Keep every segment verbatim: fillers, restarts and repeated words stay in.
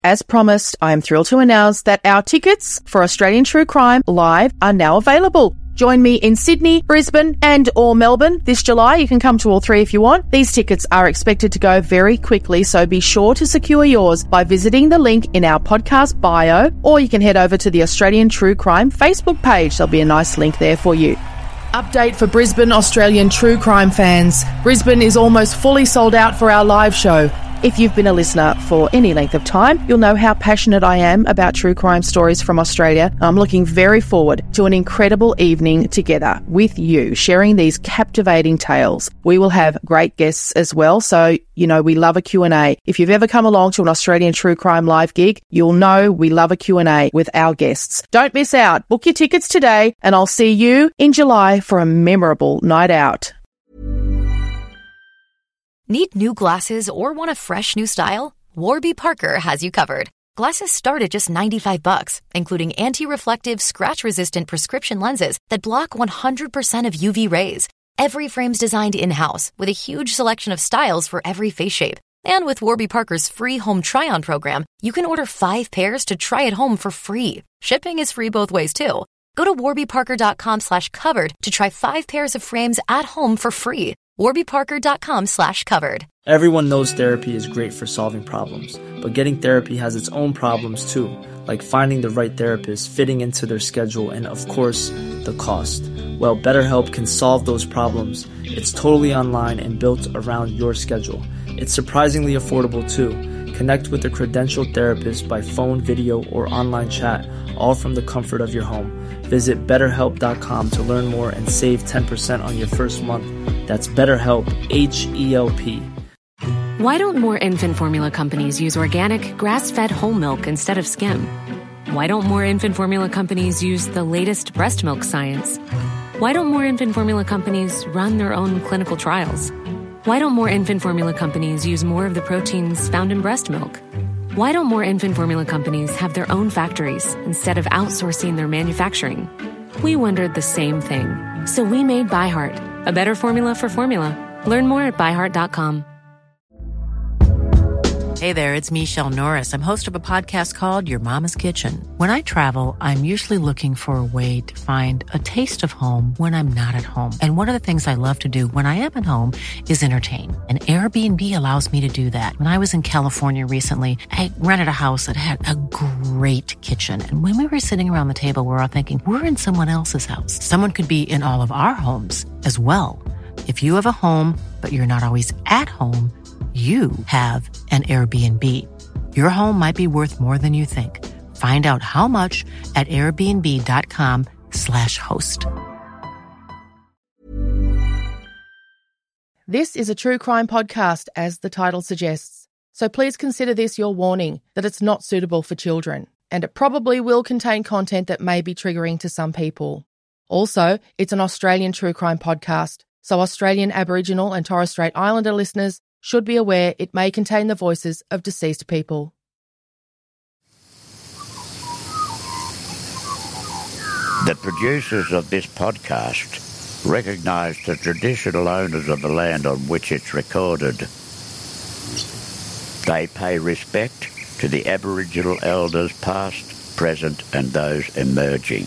As promised, I am thrilled to announce that our tickets for Australian True Crime Live are now available. Join me in Sydney, Brisbane and or Melbourne this July. You can come to all three if you want. These tickets are expected to go very quickly, so be sure to secure yours by visiting the link in our podcast bio, or you can head over to the Australian True Crime Facebook page. There'll be a nice link there for you. Update for Brisbane Australian True Crime fans. Brisbane is almost fully sold out for our live show. If you've been a listener for any length of time, you'll know how passionate I am about true crime stories from Australia. I'm looking very forward to an incredible evening together with you, sharing these captivating tales. We will have great guests as well, so, you know, we love a Q and A. If you've ever come along to an Australian True Crime Live gig, you'll know we love a Q and A with our guests. Don't miss out. Book your tickets today, and I'll see you in July for a memorable night out. Need new glasses or want a fresh new style? Warby Parker has you covered. Glasses start at just ninety-five bucks, including anti-reflective, scratch-resistant prescription lenses that block one hundred percent of U V rays. Every frame's designed in-house with a huge selection of styles for every face shape. And with Warby Parker's free home try-on program, you can order five pairs to try at home for free. Shipping is free both ways, too. Go to warbyparker.com slash covered to try five pairs of frames at home for free. warbyparker.com slash covered. Everyone knows therapy is great for solving problems, but getting therapy has its own problems too, like finding the right therapist, fitting into their schedule, and of course, the cost. Well, BetterHelp can solve those problems. It's totally online and built around your schedule. It's surprisingly affordable too. Connect with a credentialed therapist by phone, video, or online chat, all from the comfort of your home. Visit better help dot com to learn more and save ten percent on your first month. That's BetterHelp, H E L P. Why don't more infant formula companies use organic, grass-fed whole milk instead of skim? Why don't more infant formula companies use the latest breast milk science? Why don't more infant formula companies run their own clinical trials? Why don't more infant formula companies use more of the proteins found in breast milk? Why don't more infant formula companies have their own factories instead of outsourcing their manufacturing? We wondered the same thing. So we made ByHeart, a better formula for formula. Learn more at by heart dot com. Hey there, it's Michelle Norris. I'm host of a podcast called Your Mama's Kitchen. When I travel, I'm usually looking for a way to find a taste of home when I'm not at home. And one of the things I love to do when I am at home is entertain. And Airbnb allows me to do that. When I was in California recently, I rented a house that had a great kitchen. And when we were sitting around the table, we were all thinking, we're in someone else's house. Someone could be in all of our homes as well. If you have a home, but you're not always at home, you have an Airbnb. Your home might be worth more than you think. Find out how much at airbnb.com slash host. This is a true crime podcast, as the title suggests. So please consider this your warning that it's not suitable for children, and it probably will contain content that may be triggering to some people. Also, it's an Australian true crime podcast, so Australian Aboriginal and Torres Strait Islander listeners should be aware it may contain the voices of deceased people. The producers of this podcast recognise the traditional owners of the land on which it's recorded. They pay respect to the Aboriginal elders past, present and those emerging.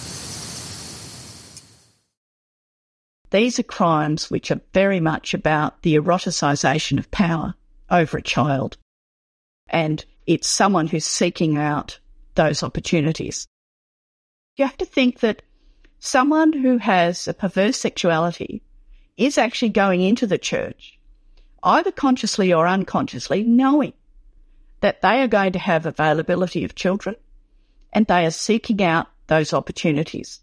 These are crimes which are very much about the eroticisation of power over a child. And it's someone who's seeking out those opportunities. You have to think that someone who has a perverse sexuality is actually going into the church, either consciously or unconsciously, knowing that they are going to have availability of children, and they are seeking out those opportunities.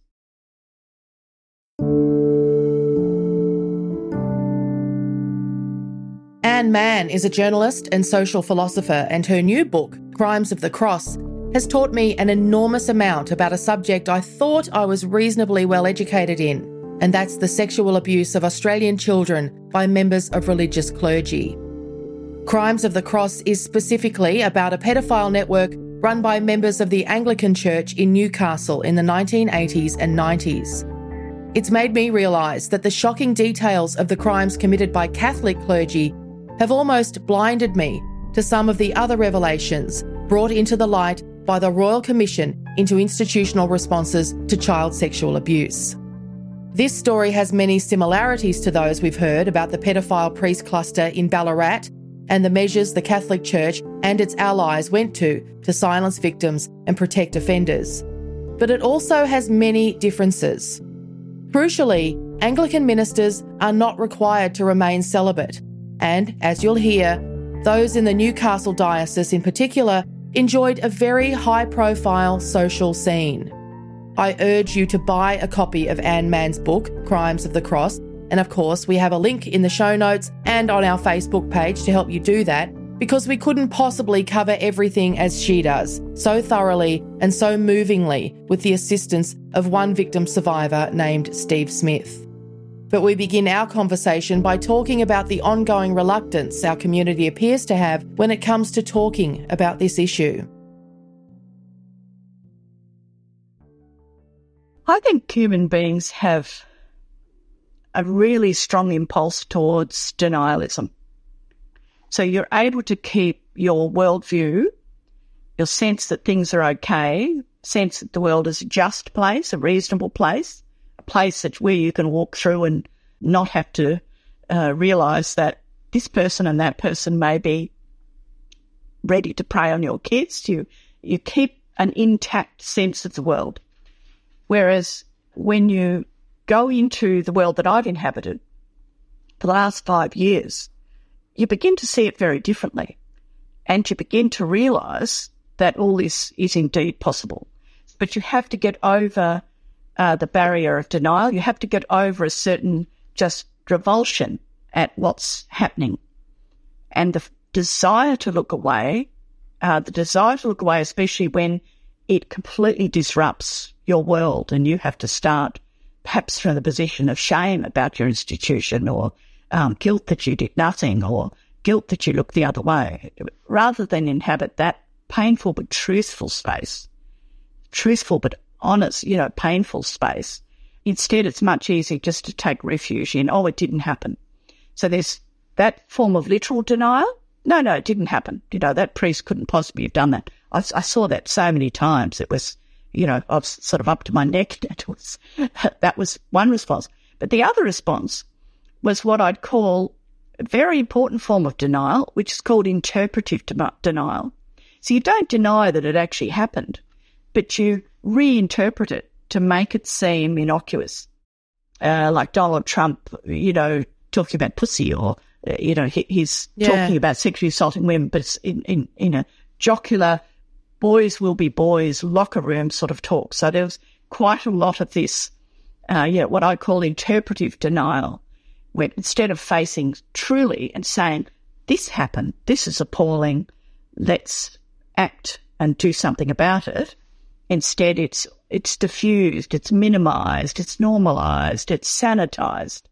Anne Mann is a journalist and social philosopher, and her new book, Crimes of the Cross, has taught me an enormous amount about a subject I thought I was reasonably well educated in, and that's the sexual abuse of Australian children by members of religious clergy. Crimes of the Cross is specifically about a pedophile network run by members of the Anglican Church in Newcastle in the nineteen eighties and nineties. It's made me realise that the shocking details of the crimes committed by Catholic clergy have almost blinded me to some of the other revelations brought into the light by the Royal Commission into Institutional Responses to Child Sexual Abuse. This story has many similarities to those we've heard about the pedophile priest cluster in Ballarat and the measures the Catholic Church and its allies went to to silence victims and protect offenders. But it also has many differences. Crucially, Anglican ministers are not required to remain celibate, and, as you'll hear, those in the Newcastle diocese in particular enjoyed a very high-profile social scene. I urge you to buy a copy of Anne Mann's book, Crimes of the Cross, and of course we have a link in the show notes and on our Facebook page to help you do that, because we couldn't possibly cover everything as she does, so thoroughly and so movingly with the assistance of one victim survivor named Steve Smith. But we begin our conversation by talking about the ongoing reluctance our community appears to have when it comes to talking about this issue. I think human beings have a really strong impulse towards denialism. So you're able to keep your worldview, your sense that things are okay, sense that the world is a just place, a reasonable place, a place that where you can walk through and not have to uh, realise that this person and that person may be ready to prey on your kids. You, you keep an intact sense of the world. Whereas when you go into the world that I've inhabited for the last five years, you begin to see it very differently, and you begin to realise that all this is indeed possible. But you have to get over uh, the barrier of denial. You have to get over a certain just revulsion at what's happening. And the f- desire to look away, uh, the desire to look away, especially when it completely disrupts your world and you have to start perhaps from the position of shame about your institution, or um, guilt that you did nothing, or guilt that you looked the other way, rather than inhabit that painful but truthful space, truthful but honest, you know, painful space. Instead, it's much easier just to take refuge in, oh, it didn't happen. So there's that form of literal denial. No, no, it didn't happen. You know, that priest couldn't possibly have done that. I, I saw that so many times. It was, you know, I was sort of up to my neck. That was, that was one response. But the other response was what I'd call a very important form of denial, which is called interpretive de- denial. So you don't deny that it actually happened, but you reinterpret it to make it seem innocuous. Uh, like Donald Trump, you know, talking about pussy, or, uh, you know, he, he's yeah. talking about sexually assaulting women, but it's in, in, in a jocular, boys will be boys, locker room sort of talk. So there was quite a lot of this, uh, yeah, what I call interpretive denial, where instead of facing truly and saying, this happened, this is appalling, let's act and do something about it, instead it's it's diffused, it's minimised, it's normalised, it's sanitised.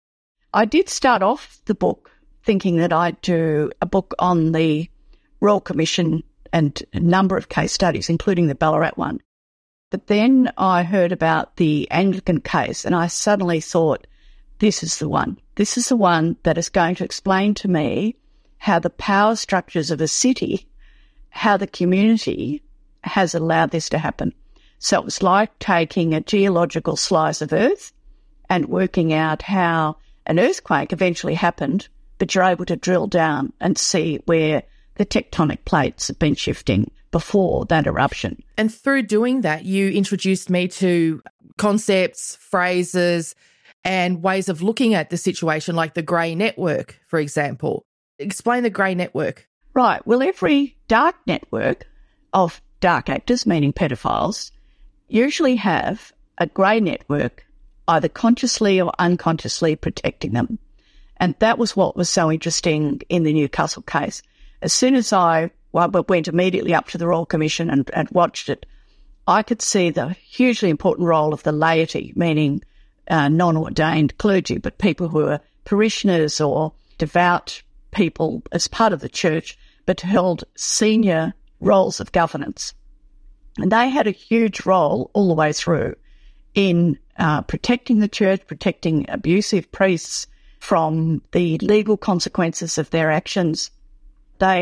I did start off the book thinking that I'd do a book on the Royal Commission and a number of case studies, including the Ballarat one. But then I heard about the Anglican case and I suddenly thought, this is the one. This is the one that is going to explain to me how the power structures of a city, how the community has allowed this to happen. So it was like taking a geological slice of earth and working out how an earthquake eventually happened, but you're able to drill down and see where the tectonic plates have been shifting before that eruption. And through doing that, you introduced me to concepts, phrases, and ways of looking at the situation, like the grey network, for example. Explain the grey network. Right. Well, every dark network of dark actors, meaning pedophiles, usually have a grey network either consciously or unconsciously protecting them. And that was what was so interesting in the Newcastle case. As soon as I well, went immediately up to the Royal Commission and, and watched it, I could see the hugely important role of the laity, meaning uh, non-ordained clergy, but people who are parishioners or devout people as part of the church, but held senior roles of governance. And they had a huge role all the way through in uh, protecting the church, protecting abusive priests from the legal consequences of their actions. They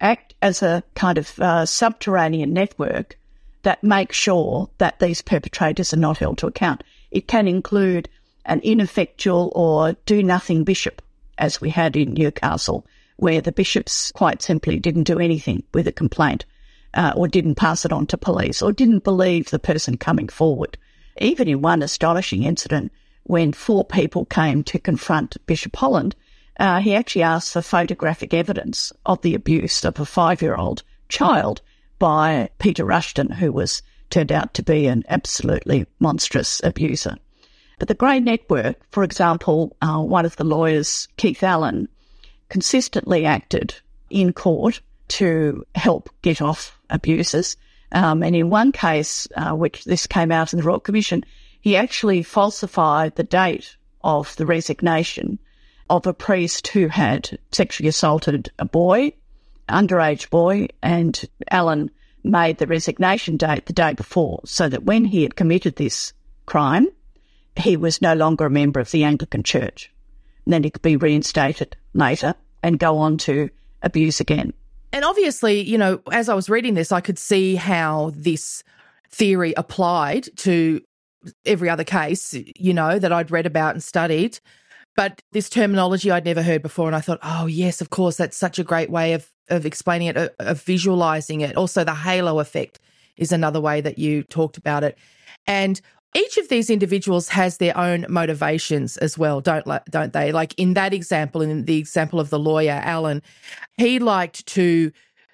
act as a kind of uh, subterranean network that makes sure that these perpetrators are not held to account. It can include an ineffectual or do-nothing bishop, as we had in Newcastle, where the bishops quite simply didn't do anything with a complaint uh, or didn't pass it on to police or didn't believe the person coming forward. Even in one astonishing incident, when four people came to confront Bishop Holland, uh, he actually asked for photographic evidence of the abuse of a five-year-old child by Peter Rushton, who was turned out to be an absolutely monstrous abuser. But the Grey Network, for example, uh, one of the lawyers, Keith Allen, consistently acted in court to help get off abusers. Um, and in one case, uh, which this came out in the Royal Commission, he actually falsified the date of the resignation of a priest who had sexually assaulted a boy, underage boy, and Allen made the resignation date the day before, so that when he had committed this crime, he was no longer a member of the Anglican Church. And then he could be reinstated later and go on to abuse again. And obviously, you know, as I was reading this, I could see how this theory applied to every other case, you know, that I'd read about and studied. But this terminology I'd never heard before, and I thought, oh, yes, of course, that's such a great way of, of explaining it, of, of visualising it. Also, the halo effect is another way that you talked about it. And each of these individuals has their own motivations as well, don't don't they? Like in that example, in the example of the lawyer, Alan, he liked to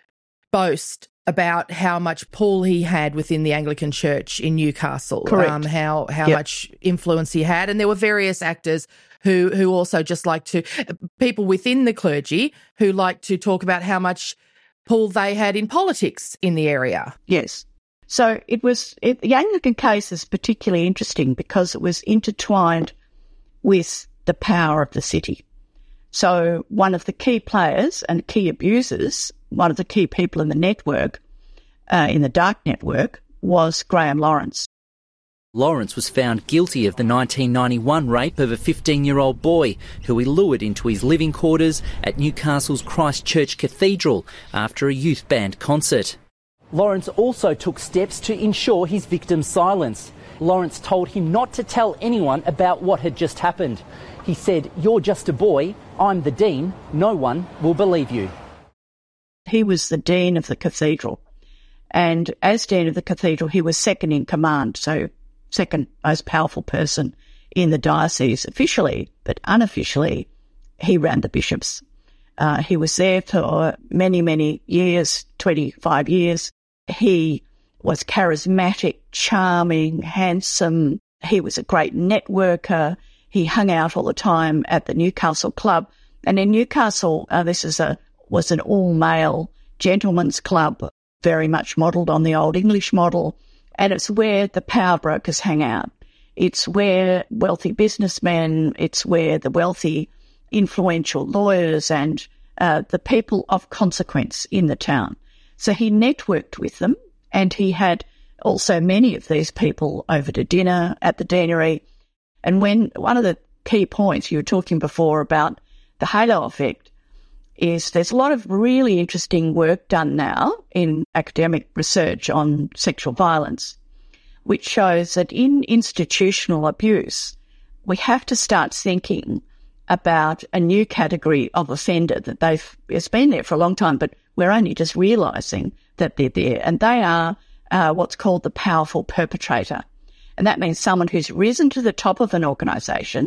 boast about how much pull he had within the Anglican Church in Newcastle. Correct. Um, how how yep. much influence he had. And there were various actors who who also just like to, people within the clergy who like to talk about how much pull they had in politics in the area. Yes. So it was, it, the Anglican case is particularly interesting because it was intertwined with the power of the city. So one of the key players and key abusers, one of the key people in the network, uh, in the dark network, was Graham Lawrence. Lawrence was found guilty of the nineteen ninety-one rape of a fifteen-year-old boy who he lured into his living quarters at Newcastle's Christ Church Cathedral after a youth band concert. Lawrence also took steps to ensure his victim's silence. Lawrence told him not to tell anyone about what had just happened. He said, "You're just a boy, I'm the dean, no one will believe you." He was the dean of the cathedral, and as dean of the cathedral, he was second in command, so second most powerful person in the diocese officially, but unofficially, he ran the bishops. Uh, he was there for many, many years, twenty-five years. He was charismatic, charming, handsome. He was a great networker. He hung out all the time at the Newcastle Club. And in Newcastle, uh, this is a was an all-male gentlemen's club, very much modelled on the Old English model. And it's where the power brokers hang out. It's where wealthy businessmen, it's where the wealthy, influential lawyers and uh, the people of consequence in the town. So he networked with them, and he had also many of these people over to dinner at the deanery. And when one of the key points you were talking before about the halo effect is there's a lot of really interesting work done now in academic research on sexual violence, which shows that in institutional abuse, we have to start thinking about a new category of offender that they've, it's been there for a long time, but we're only just realising that they're there. And they are uh, what's called the powerful perpetrator. And that means someone who's risen to the top of an organisation,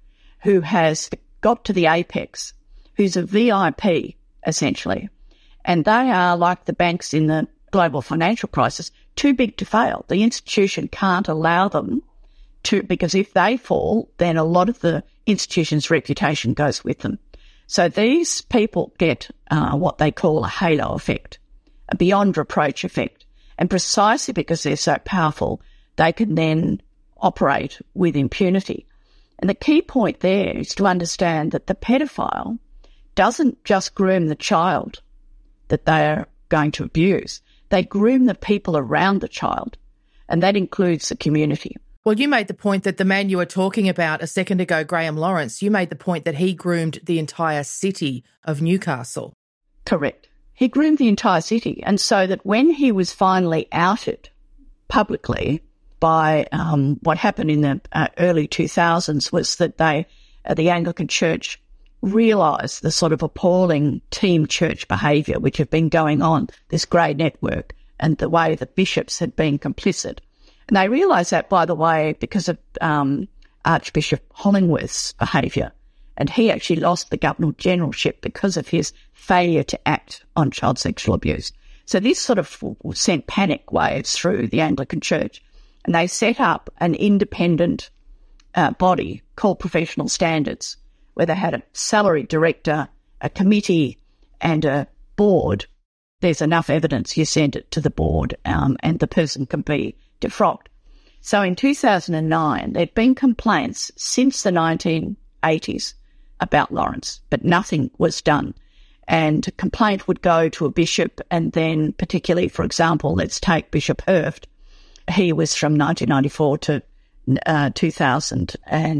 who has got to the apex, who's a V I P, essentially. And they are, like the banks in the global financial crisis, too big to fail. The institution can't allow them to, because if they fall, then a lot of the institution's reputation goes with them. So these people get uh, what they call a halo effect, a beyond reproach effect. And precisely because they're so powerful, they can then operate with impunity. And the key point there is to understand that the pedophile doesn't just groom the child that they are going to abuse. They groom the people around the child, and that includes the community. Well, you made the point that the man you were talking about a second ago, Graham Lawrence, you made the point that he groomed the entire city of Newcastle. Correct. he groomed the entire city. And so that when he was finally outed publicly by um, what happened in the uh, early two thousands was that they, uh, the Anglican Church, realised the sort of appalling team church behaviour which had been going on, this grey network, and the way the bishops had been complicit. And they realised that, by the way, because of um, Archbishop Hollingworth's behaviour. And he actually lost the Governor Generalship because of his failure to act on child sexual abuse. So this sort of sent panic waves through the Anglican Church. And they set up an independent uh, body called Professional Standards, where they had a salaried director, a committee, and a board. There's enough evidence, you send it to the board, um, and the person can be defrocked. So in two thousand nine, there'd been complaints since the nineteen eighties about Lawrence, but nothing was done. And a complaint would go to a bishop, and then particularly, for example, let's take Bishop Hurft. He was from nineteen ninety-four to uh, two thousand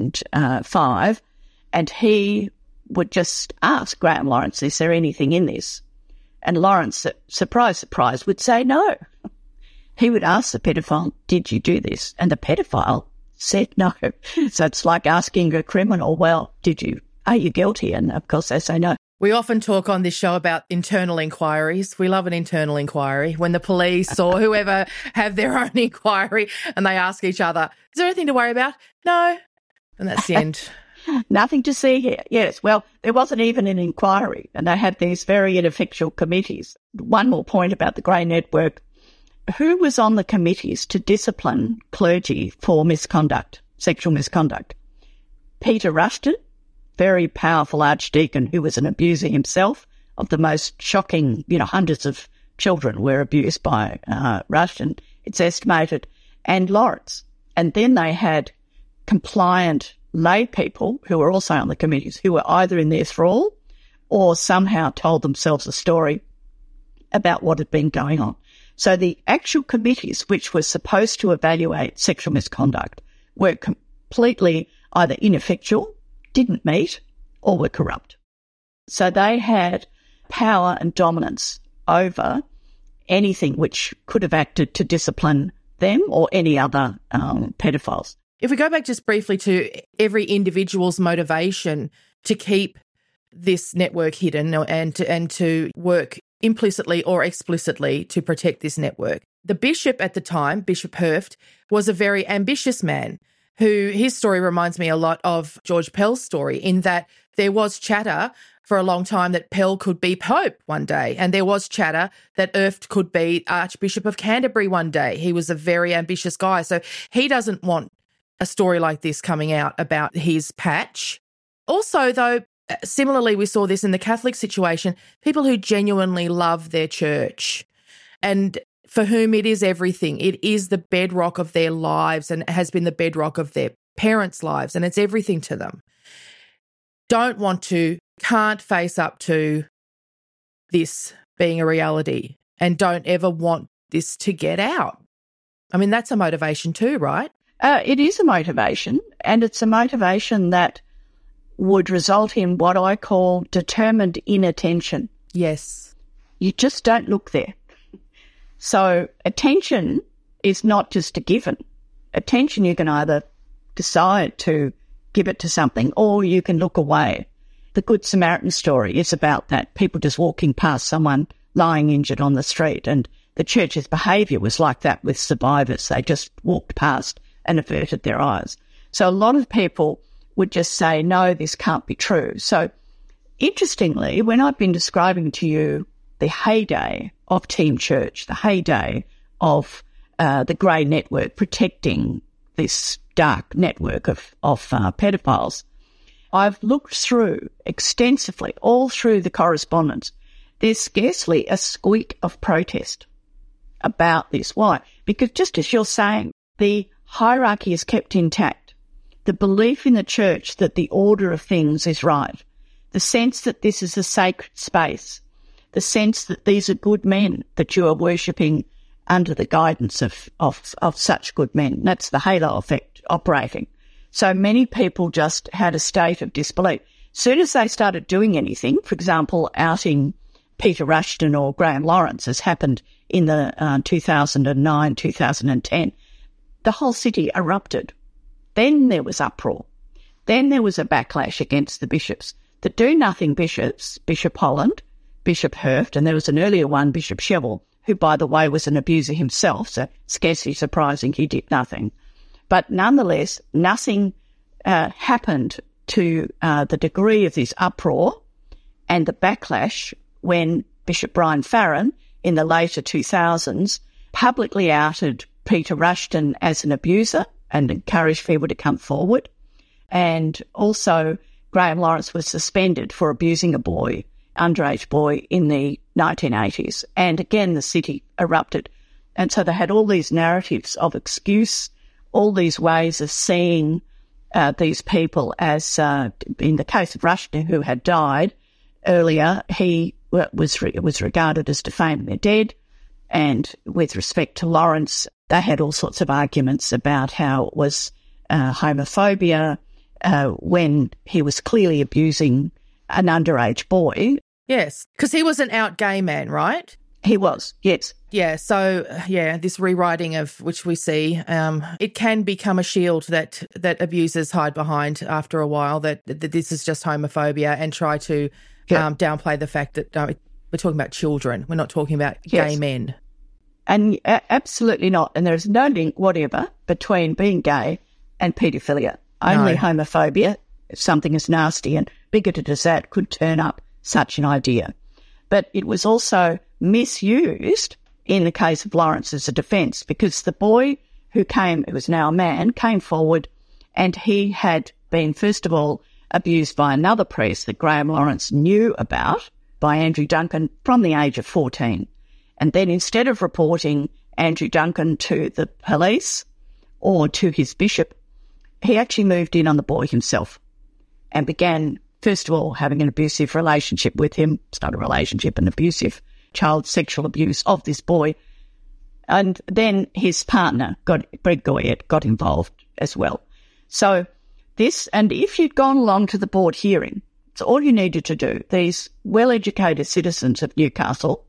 five, and he would just ask Graham Lawrence, is there anything in this? And Lawrence, surprise, surprise, would say no. He would ask the pedophile, did you do this? And the pedophile said no. So it's like asking a criminal, well, did you, are you guilty? And of course they say no. We often talk on this show about internal inquiries. We love an internal inquiry when the police or whoever have their own inquiry and they ask each other, is there anything to worry about? No. And that's the end. Nothing to see here. Yes. Well, there wasn't even an inquiry, and they had these very ineffectual committees. One more point about the Grey Network. Who was on the committees to discipline clergy for misconduct, sexual misconduct? Peter Rushton, very powerful archdeacon who was an abuser himself, of the most shocking, you know, hundreds of children were abused by uh, Rushton, it's estimated, and Lawrence. And then they had compliant lay people who were also on the committees who were either in their thrall or somehow told themselves a story about what had been going on. So the actual committees which were supposed to evaluate sexual misconduct were completely either ineffectual, didn't meet, or were corrupt. So they had power and dominance over anything which could have acted to discipline them or any other um, pedophiles. If we go back just briefly to every individual's motivation to keep this network hidden and to, and to work implicitly or explicitly to protect this network, the bishop at the time, Bishop Hurft, was a very ambitious man who, his story reminds me a lot of George Pell's story, in that there was chatter for a long time that Pell could be Pope one day, and there was chatter that Hurft could be Archbishop of Canterbury one day. He was a very ambitious guy, so he doesn't want a story like this coming out about his patch. Also, though, similarly, we saw this in the Catholic situation, people who genuinely love their church and for whom it is everything. It is the bedrock of their lives and has been the bedrock of their parents' lives, and it's everything to them. Don't want to, can't face up to this being a reality, and don't ever want this to get out. I mean, that's a motivation too, right? Uh, it is a motivation, and it's a motivation that would result in what I call determined inattention. Yes. You just don't look there. So attention is not just a given. Attention, you can either decide to give it to something or you can look away. The Good Samaritan story is about that, people just walking past someone lying injured on the street, and the church's behaviour was like that with survivors. They just walked past and averted their eyes. So a lot of people would just say, no, this can't be true. So interestingly, when I've been describing to you the heyday of Team Church, the heyday of uh, the Grey Network protecting this dark network of, of uh, pedophiles, I've looked through extensively, all through the correspondence. There's scarcely a squeak of protest about this. Why? Because just as you're saying, the hierarchy is kept intact. The belief in the church that the order of things is right. The sense that this is a sacred space. The sense that these are good men that you are worshipping under the guidance of, of, of such good men. That's the halo effect operating. So many people just had a state of disbelief. As soon as they started doing anything, for example, outing Peter Rushton or Graham Lawrence, as happened in the uh, two thousand nine, two thousand ten, the whole city erupted. Then there was uproar. Then there was a backlash against the bishops. The do-nothing bishops, Bishop Holland, Bishop Hurft, and there was an earlier one, Bishop Shevell, who, by the way, was an abuser himself, so scarcely surprising he did nothing. But nonetheless, nothing uh, happened to uh, the degree of this uproar and the backlash when Bishop Brian Farron, in the later two thousands, publicly outed Peter Rushton as an abuser and encouraged people to come forward. And also Graham Lawrence was suspended for abusing a boy, underage boy, in the nineteen eighties. And again, the city erupted. And so they had all these narratives of excuse, all these ways of seeing uh, these people as, uh, in the case of Rushton, who had died earlier, he was re- was regarded as defaming the dead. And with respect to Lawrence, they had all sorts of arguments about how it was uh, homophobia uh, when he was clearly abusing an underage boy. Yes, because he was an out gay man, right? He was, yes. Yeah, so, yeah, this rewriting of which we see, um, it can become a shield that that abusers hide behind after a while, that, that this is just homophobia, and try to yeah. um, downplay the fact that uh, we're talking about children. We're not talking about yes. gay men. And uh, absolutely not. And there's no link whatever between being gay and paedophilia. Only no. homophobia, if something as nasty and bigoted as that, could turn up such an idea. But it was also misused in the case of Lawrence as a defence, because the boy who came, who was now a man, came forward, and he had been, first of all, abused by another priest that Graham Lawrence knew about, by Andrew Duncan, from the age of fourteen. And then instead of reporting Andrew Duncan to the police or to his bishop, he actually moved in on the boy himself and began, first of all, having an abusive relationship with him. It's not a relationship, an abusive child sexual abuse of this boy. And then his partner, got, Greg Goyette, got involved as well. So this, and if you'd gone along to the board hearing, it's all you needed to do. These well-educated citizens of Newcastle,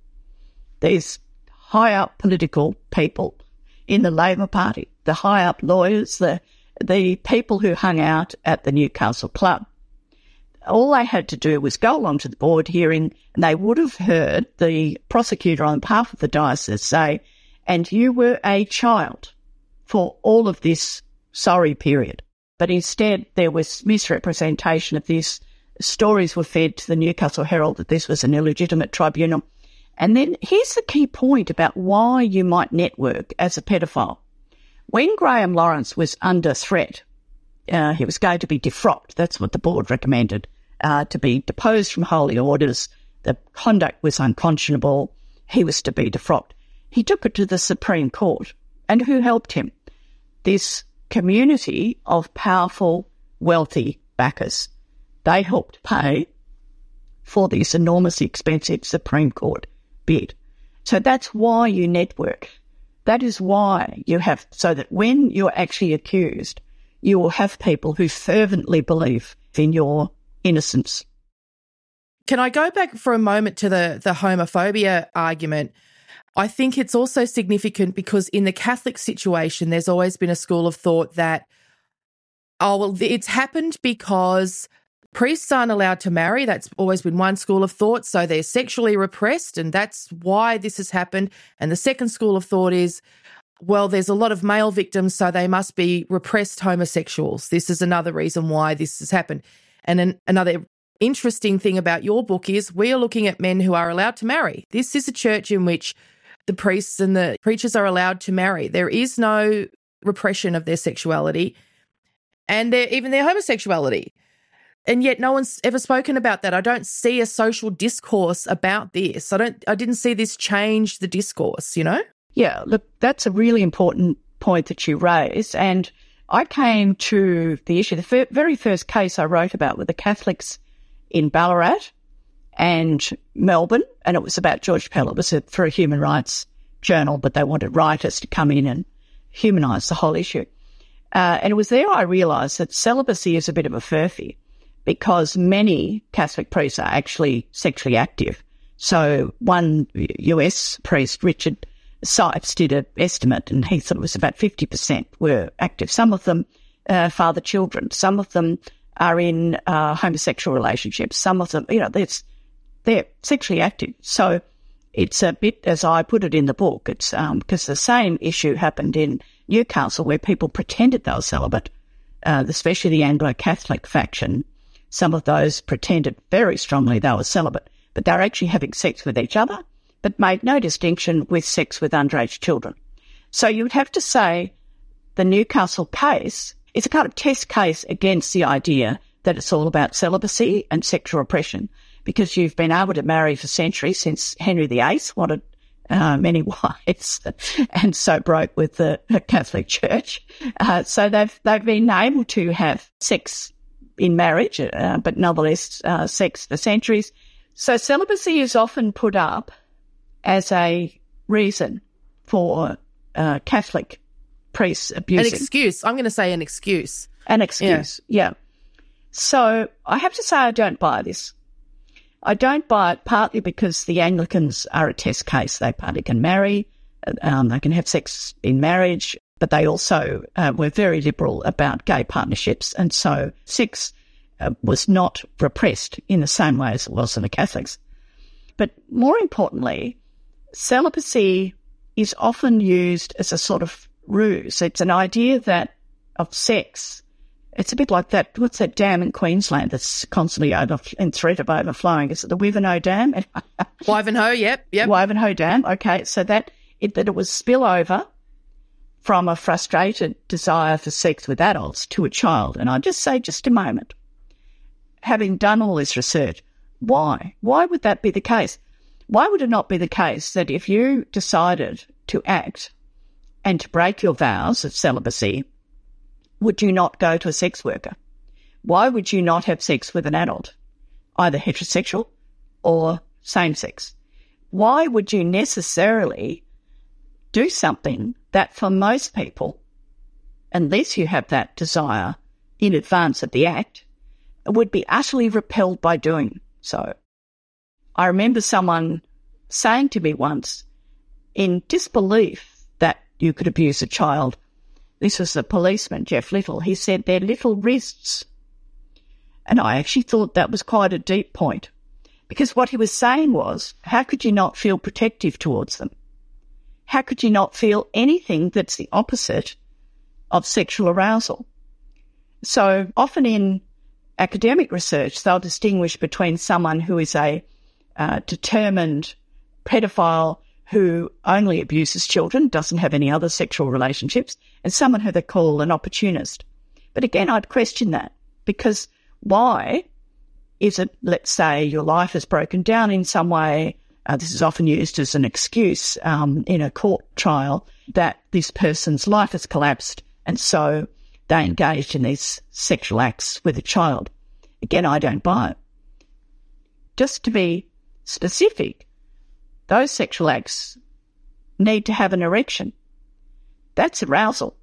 these high-up political people in the Labor Party, the high-up lawyers, the the people who hung out at the Newcastle Club, all they had to do was go along to the board hearing, and they would have heard the prosecutor on behalf of the diocese say, and you were a child for all of this sorry period. But instead there was misrepresentation of this. Stories were fed to the Newcastle Herald that this was an illegitimate tribunal. And then here's the key point about why you might network as a pedophile. When Graham Lawrence was under threat, uh, he was going to be defrocked. That's what the board recommended, uh, to be deposed from holy orders. The conduct was unconscionable. He was to be defrocked. He took it to the Supreme Court. And who helped him? This community of powerful, wealthy backers. They helped pay for this enormously expensive Supreme Court bid. So that's why you network. That is why you have, so that when you're actually accused, you will have people who fervently believe in your innocence. Can I go back for a moment to the, the homophobia argument? I think it's also significant because in the Catholic situation, there's always been a school of thought that, oh, well, it's happened because priests aren't allowed to marry. That's always been one school of thought. So they're sexually repressed, and that's why this has happened. And the second school of thought is, well, there's a lot of male victims, so they must be repressed homosexuals. This is another reason why this has happened. And an, another interesting thing about your book is we are looking at men who are allowed to marry. This is a church in which the priests and the preachers are allowed to marry. There is no repression of their sexuality and their, even their homosexuality. And yet no one's ever spoken about that. I don't see a social discourse about this. I don't. I didn't see this change the discourse, you know? Yeah, look, that's a really important point that you raise. And I came to the issue, the fir- very first case I wrote about were the Catholics in Ballarat and Melbourne, and it was about George Pell. It was a, for a human rights journal, but they wanted writers to come in and humanise the whole issue. Uh, and it was there I realised that celibacy is a bit of a furphy, because many Catholic priests are actually sexually active. So one U S priest, Richard Sipes, did an estimate, and he thought it was about fifty percent were active. Some of them uh, father children. Some of them are in uh, homosexual relationships. Some of them, you know, they're, they're sexually active. So it's a bit, as I put it in the book, it's um, because the same issue happened in Newcastle where people pretended they were celibate, uh, especially the Anglo-Catholic faction. Some of those pretended very strongly they were celibate, but they were actually having sex with each other, but made no distinction with sex with underage children. So you would have to say the Newcastle case is a kind of test case against the idea that it's all about celibacy and sexual oppression, because you've been able to marry for centuries since Henry the Eighth wanted uh, many wives and so broke with the Catholic Church. Uh, so they've they've been able to have sex in marriage, uh, but nonetheless uh, sex for centuries. So celibacy is often put up as a reason for uh, Catholic priests abusing. An excuse. I'm going to say an excuse. An excuse, yeah. yeah. So I have to say I don't buy this. I don't buy it partly because the Anglicans are a test case. They partly can marry, um, they can have sex in marriage, but they also uh, were very liberal about gay partnerships, and so sex uh, was not repressed in the same way as it was in the Catholics. But more importantly, celibacy is often used as a sort of ruse. It's an idea that of sex. It's a bit like that, what's that dam in Queensland that's constantly over, in threat of overflowing? Is it the Wivenhoe Dam? Wivenhoe, yep, yep. Wivenhoe Dam, okay. So that it, that it was spill over from a frustrated desire for sex with adults to a child. And I just say, just a moment, having done all this research, why? Why would that be the case? Why would it not be the case that if you decided to act and to break your vows of celibacy, would you not go to a sex worker? Why would you not have sex with an adult, either heterosexual or same-sex? Why would you necessarily do something that for most people, unless you have that desire in advance of the act, would be utterly repelled by doing so? I remember someone saying to me once, in disbelief that you could abuse a child, this was the policeman, Jeff Little, he said, "They're little wrists." And I actually thought that was quite a deep point, because what he was saying was, how could you not feel protective towards them? How could you not feel anything that's the opposite of sexual arousal? So often in academic research, they'll distinguish between someone who is a uh, determined pedophile who only abuses children, doesn't have any other sexual relationships, and someone who they call an opportunist. But again, I'd question that, because why is it, let's say, your life is broken down in some way, uh, this is often used as an excuse um, in a court trial, that this person's life has collapsed, and so they engaged in these sexual acts with a child. Again, I don't buy it. Just to be specific, those sexual acts need to have an erection. That's arousal.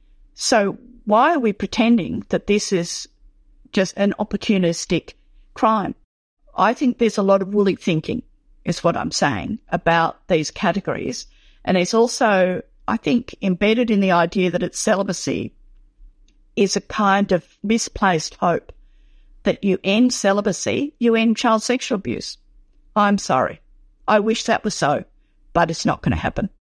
So why are we pretending that this is just an opportunistic crime? I think there's a lot of woolly thinking, is what I'm saying, about these categories. And it's also, I think, embedded in the idea that it's celibacy is a kind of misplaced hope that you end celibacy, you end child sexual abuse. I'm sorry. I wish that was so, but it's not going to happen.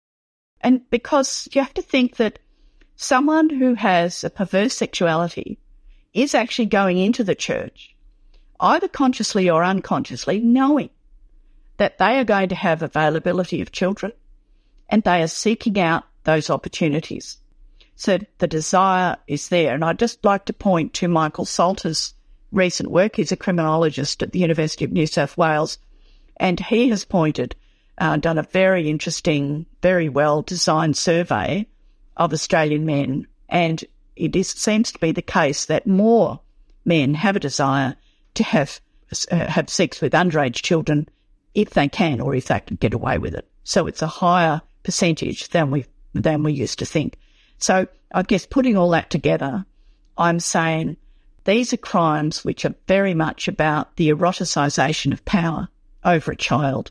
And because you have to think that someone who has a perverse sexuality is actually going into the church, either consciously or unconsciously, knowing that they are going to have availability of children, and they are seeking out those opportunities. So the desire is there. And I'd just like to point to Michael Salter's recent work. He's a criminologist at the University of New South Wales, and he has pointed, uh, done a very interesting, very well-designed survey of Australian men, and it is, seems to be the case that more men have a desire to have uh, have sex with underage children if they can, or if they can get away with it. So it's a higher percentage than we than we used to think. So I guess putting all that together, I'm saying these are crimes which are very much about the eroticisation of power over a child.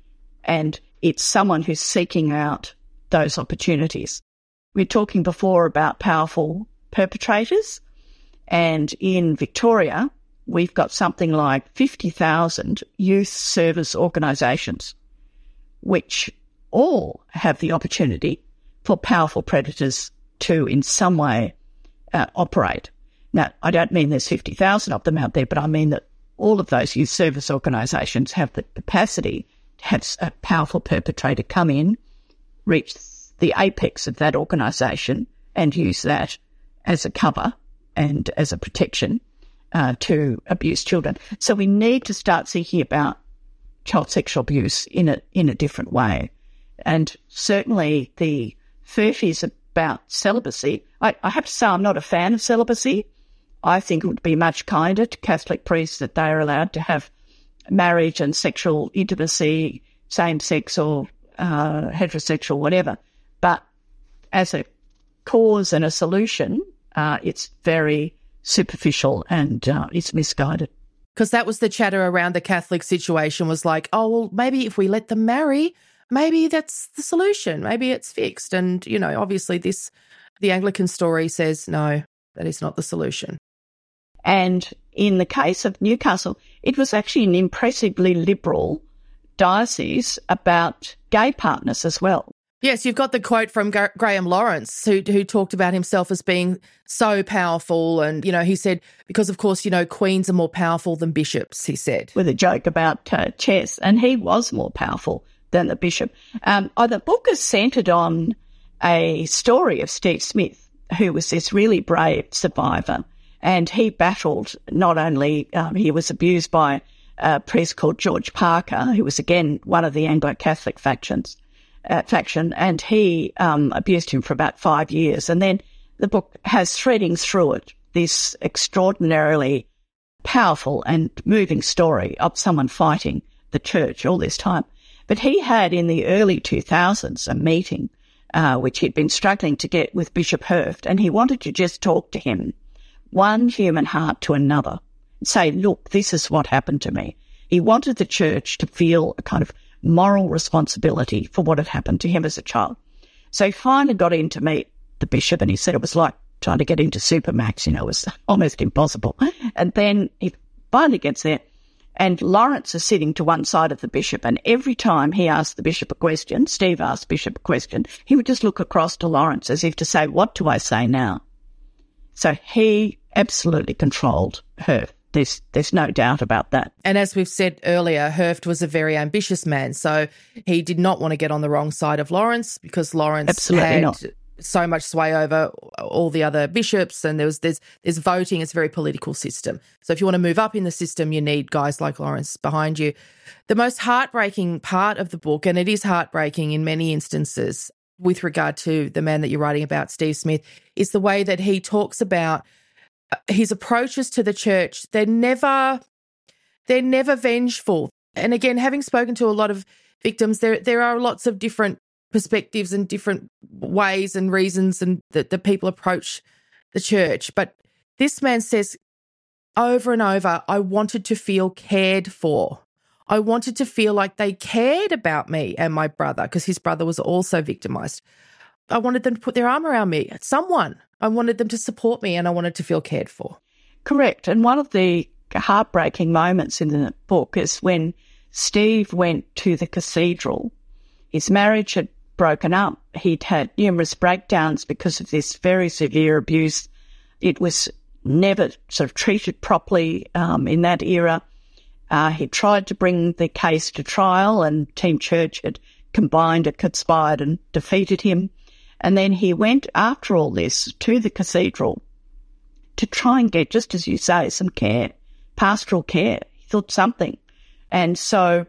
And it's someone who's seeking out those opportunities. We were talking before about powerful perpetrators, and in Victoria, we've got something like fifty thousand youth service organisations, which all have the opportunity for powerful predators to, in some way, uh, operate. Now, I don't mean there's fifty thousand of them out there, but I mean that all of those youth service organisations have the capacity to have a powerful perpetrator come in, reach the apex of that organisation and use that as a cover and as a protection uh, to abuse children. So we need to start thinking about child sexual abuse in a in a different way. And certainly the furphies about celibacy, I, I have to say I'm not a fan of celibacy. I think it would be much kinder to Catholic priests that they are allowed to have marriage and sexual intimacy, same-sex or uh, heterosexual, whatever. But as a cause and a solution, uh, it's very superficial and uh, it's misguided. Because that was the chatter around the Catholic situation, was like, oh, well, maybe if we let them marry, maybe that's the solution. Maybe it's fixed. And, you know, obviously this, the Anglican story says, no, that is not the solution. And in the case of Newcastle, it was actually an impressively liberal diocese about gay partners as well. Yes, you've got the quote from Gra- Graham Lawrence, who who talked about himself as being so powerful. And, you know, he said, because, of course, you know, queens are more powerful than bishops, he said. With a joke about uh, chess. And he was more powerful than the bishop. Um, oh, the book is centred on a story of Steve Smith, who was this really brave survivor. And he battled not only, um, he was abused by a priest called George Parker, who was, again, one of the Anglo-Catholic factions. Uh, faction, and he um, abused him for about five years. And then the book has threading through it this extraordinarily powerful and moving story of someone fighting the church all this time. But he had in the early two thousands a meeting uh, which he'd been struggling to get with Bishop Hurft, and he wanted to just talk to him, one human heart to another, and say, look, this is what happened to me. He wanted the church to feel a kind of moral responsibility for what had happened to him as a child. So he finally got in to meet the bishop, and he said it was like trying to get into Supermax, you know, it was almost impossible. And then he finally gets there, and Lawrence is sitting to one side of the bishop, and every time he asked the bishop a question, Steve asked the bishop a question, he would just look across to Lawrence as if to say, what do I say now? So he absolutely controlled her. There's there's no doubt about that. And as we've said earlier, Hurft was a very ambitious man, so he did not want to get on the wrong side of Lawrence, because Lawrence Absolutely had not. so much sway over all the other bishops, and there was there's there's voting. It's a very political system. So if you want to move up in the system, you need guys like Lawrence behind you. The most heartbreaking part of the book, and it is heartbreaking in many instances with regard to the man that you're writing about, Steve Smith, is the way that he talks about his approaches to the church. They're never, they're never vengeful. And again, having spoken to a lot of victims, there there are lots of different perspectives and different ways and reasons and that the people approach the church. But this man says over and over, I wanted to feel cared for. I wanted to feel like they cared about me and my brother, because his brother was also victimised. I wanted them to put their arm around me, someone. I wanted them to support me, and I wanted to feel cared for. Correct. And one of the heartbreaking moments in the book is when Steve went to the cathedral. His marriage had broken up. He'd had numerous breakdowns because of this very severe abuse. It was never sort of treated properly um, in that era. Uh, he tried to bring the case to trial, and Team Church had combined and conspired and defeated him. And then he went, after all this, to the cathedral to try and get, just as you say, some care, pastoral care. He thought something. And so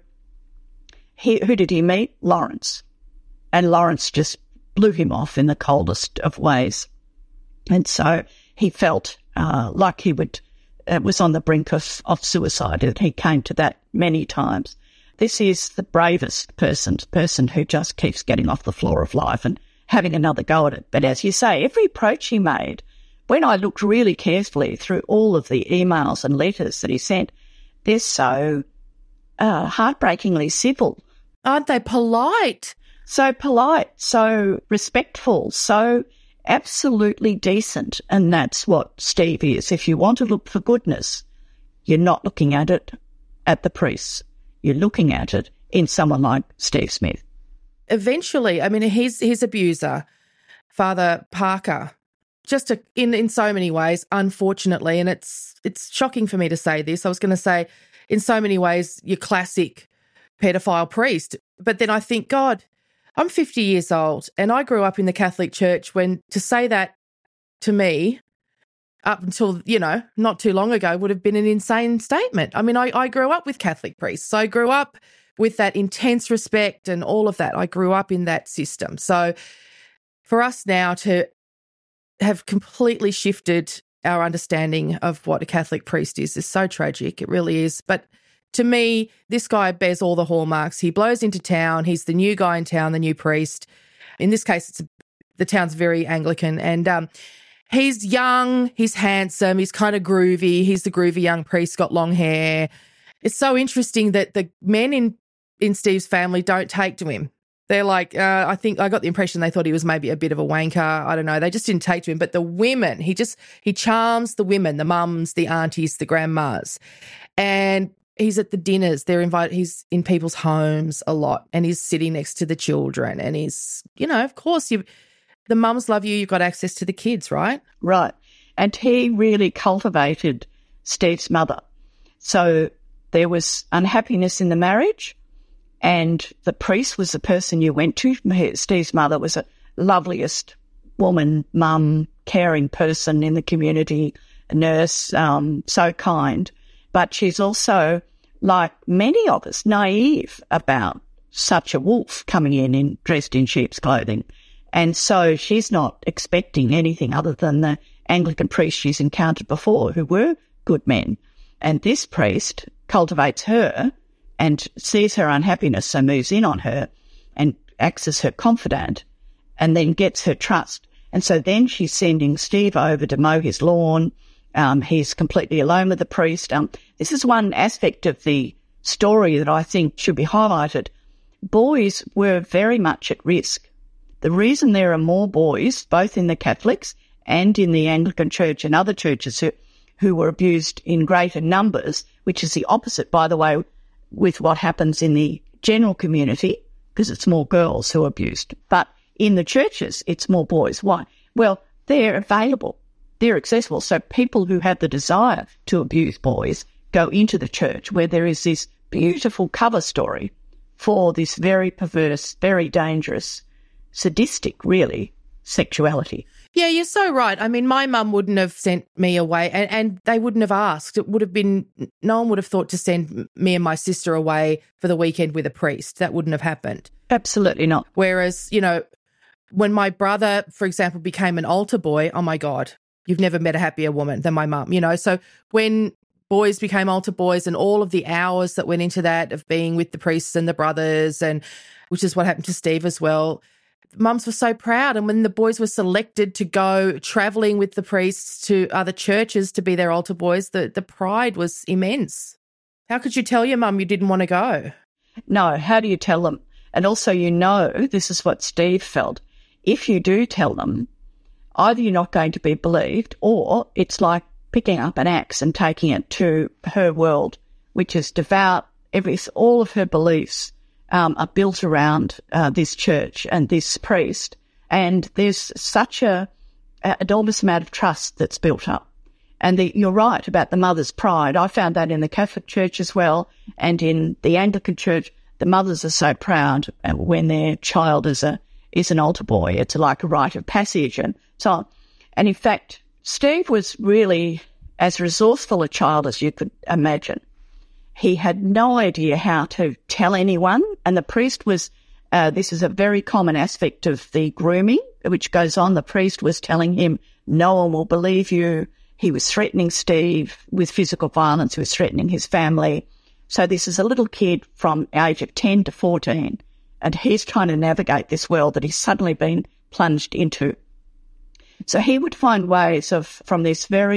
he, who did he meet? Lawrence. And Lawrence just blew him off in the coldest of ways. And so he felt uh, like he would, uh, was on the brink of, of suicide. And he came to that many times. This is the bravest person, person who just keeps getting off the floor of life and having another go at it. But as you say, every approach he made, when I looked really carefully through all of the emails and letters that he sent, they're so uh, heartbreakingly civil. Aren't they polite? So polite, so respectful, so absolutely decent. And that's what Steve is. If you want to look for goodness, you're not looking at it at the priests. You're looking at it in someone like Steve Smith. Eventually, I mean, his his abuser, Father Parker, just a, in in so many ways, unfortunately, and it's it's shocking for me to say this. I was going to say, in so many ways, your classic pedophile priest. But then I think, God, I'm fifty years old, and I grew up in the Catholic Church when to say that to me, up until, you know, not too long ago, would have been an insane statement. I mean, I, I grew up with Catholic priests. I grew up with that intense respect and all of that. I grew up in that system. So for us now to have completely shifted our understanding of what a Catholic priest is is so tragic. It really is. But to me, this guy bears all the hallmarks. He blows into town. He's the new guy in town, the new priest. In this case, it's a, the town's very Anglican. And um, he's young, he's handsome, he's kind of groovy. He's the groovy young priest, got long hair. It's so interesting that the men in, in Steve's family don't take to him. They're like, uh, I think I got the impression they thought he was maybe a bit of a wanker. I don't know. They just didn't take to him. But the women, he just, he charms the women, the mums, the aunties, the grandmas. And he's at the dinners. They're invited. He's in people's homes a lot, and he's sitting next to the children. And he's, you know, of course, you, the mums love you. You've got access to the kids, right? Right. And he really cultivated Steve's mother. So there was unhappiness in the marriage, and the priest was the person you went to. Steve's mother was the loveliest woman, mum, caring person in the community, a nurse, um, so kind. But she's also, like many of us, naive about such a wolf coming in, in dressed in sheep's clothing. And so she's not expecting anything other than the Anglican priests she's encountered before, who were good men. And this priest cultivates her and sees her unhappiness, so moves in on her and acts as her confidant, and then gets her trust. And so then she's sending Steve over to mow his lawn. Um, he's completely alone with the priest. Um, this is one aspect of the story that I think should be highlighted. Boys were very much at risk. The reason there are more boys, both in the Catholics and in the Anglican Church and other churches who, who were abused in greater numbers, which is the opposite, by the way, with what happens in the general community, because it's more girls who are abused. But in the churches, it's more boys. Why? Well, they're available. They're accessible. So people who have the desire to abuse boys go into the church, where there is this beautiful cover story for this very perverse, very dangerous, sadistic, really, sexuality. Yeah, you're so right. I mean, my mum wouldn't have sent me away, and, and they wouldn't have asked. It would have been, no one would have thought to send me and my sister away for the weekend with a priest. That wouldn't have happened. Absolutely not. Whereas, you know, when my brother, for example, became an altar boy, oh my God, you've never met a happier woman than my mum, you know. So when boys became altar boys and all of the hours that went into that of being with the priests and the brothers, and which is what happened to Steve as well, mums were so proud. And when the boys were selected to go travelling with the priests to other churches to be their altar boys, the, the pride was immense. How could you tell your mum you didn't want to go? No, how do you tell them? And also, you know, this is what Steve felt. If you do tell them, either you're not going to be believed, or it's like picking up an axe and taking it to her world, which is devout. Every, all of her beliefs Um, are built around uh, this church and this priest, and there's such a, a enormous amount of trust that's built up. And the, you're right about the mother's pride. I found that in the Catholic Church as well, and in the Anglican Church, the mothers are so proud when their child is a is an altar boy. It's like a rite of passage and so on. And in fact, Steve was really as resourceful a child as you could imagine. He had no idea how to tell anyone, and the priest was, uh, this is a very common aspect of the grooming, which goes on. The priest was telling him, no one will believe you. He was threatening Steve with physical violence. He was threatening his family. So this is a little kid from the age of ten to fourteen, and he's trying to navigate this world that he's suddenly been plunged into. So he would find ways of, from this very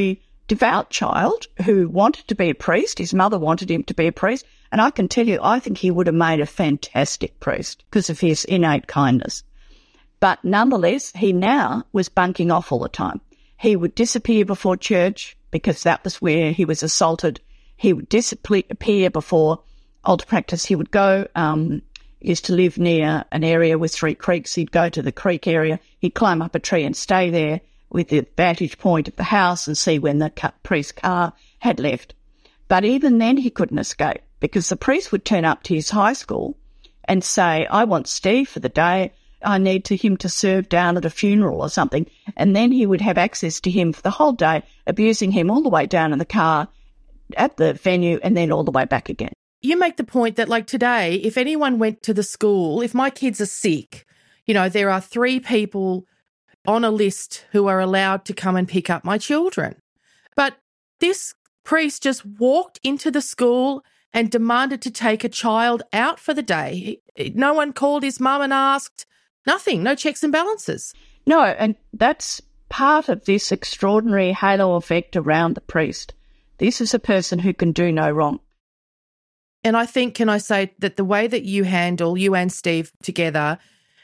devout child who wanted to be a priest. His mother wanted him to be a priest. And I can tell you, I think he would have made a fantastic priest because of his innate kindness. But nonetheless, he now was bunking off all the time. He would disappear before church because that was where he was assaulted. He would disappear before altar practice. He would go, um, he used to live near an area with three creeks. He'd go to the creek area. He'd climb up a tree and stay there with the vantage point of the house and see when the priest's car had left. But even then he couldn't escape because the priest would turn up to his high school and say, I want Steve for the day. I need to him to serve down at a funeral or something. And then he would have access to him for the whole day, abusing him all the way down in the car at the venue and then all the way back again. You make the point that, like today, if anyone went to the school, if my kids are sick, you know, there are three people on a list who are allowed to come and pick up my children. But this priest just walked into the school and demanded to take a child out for the day. No one called his mum and asked. Nothing, no checks and balances. No, and that's part of this extraordinary halo effect around the priest. This is a person who can do no wrong. And I think, can I say that the way that you handle, you and Steve together,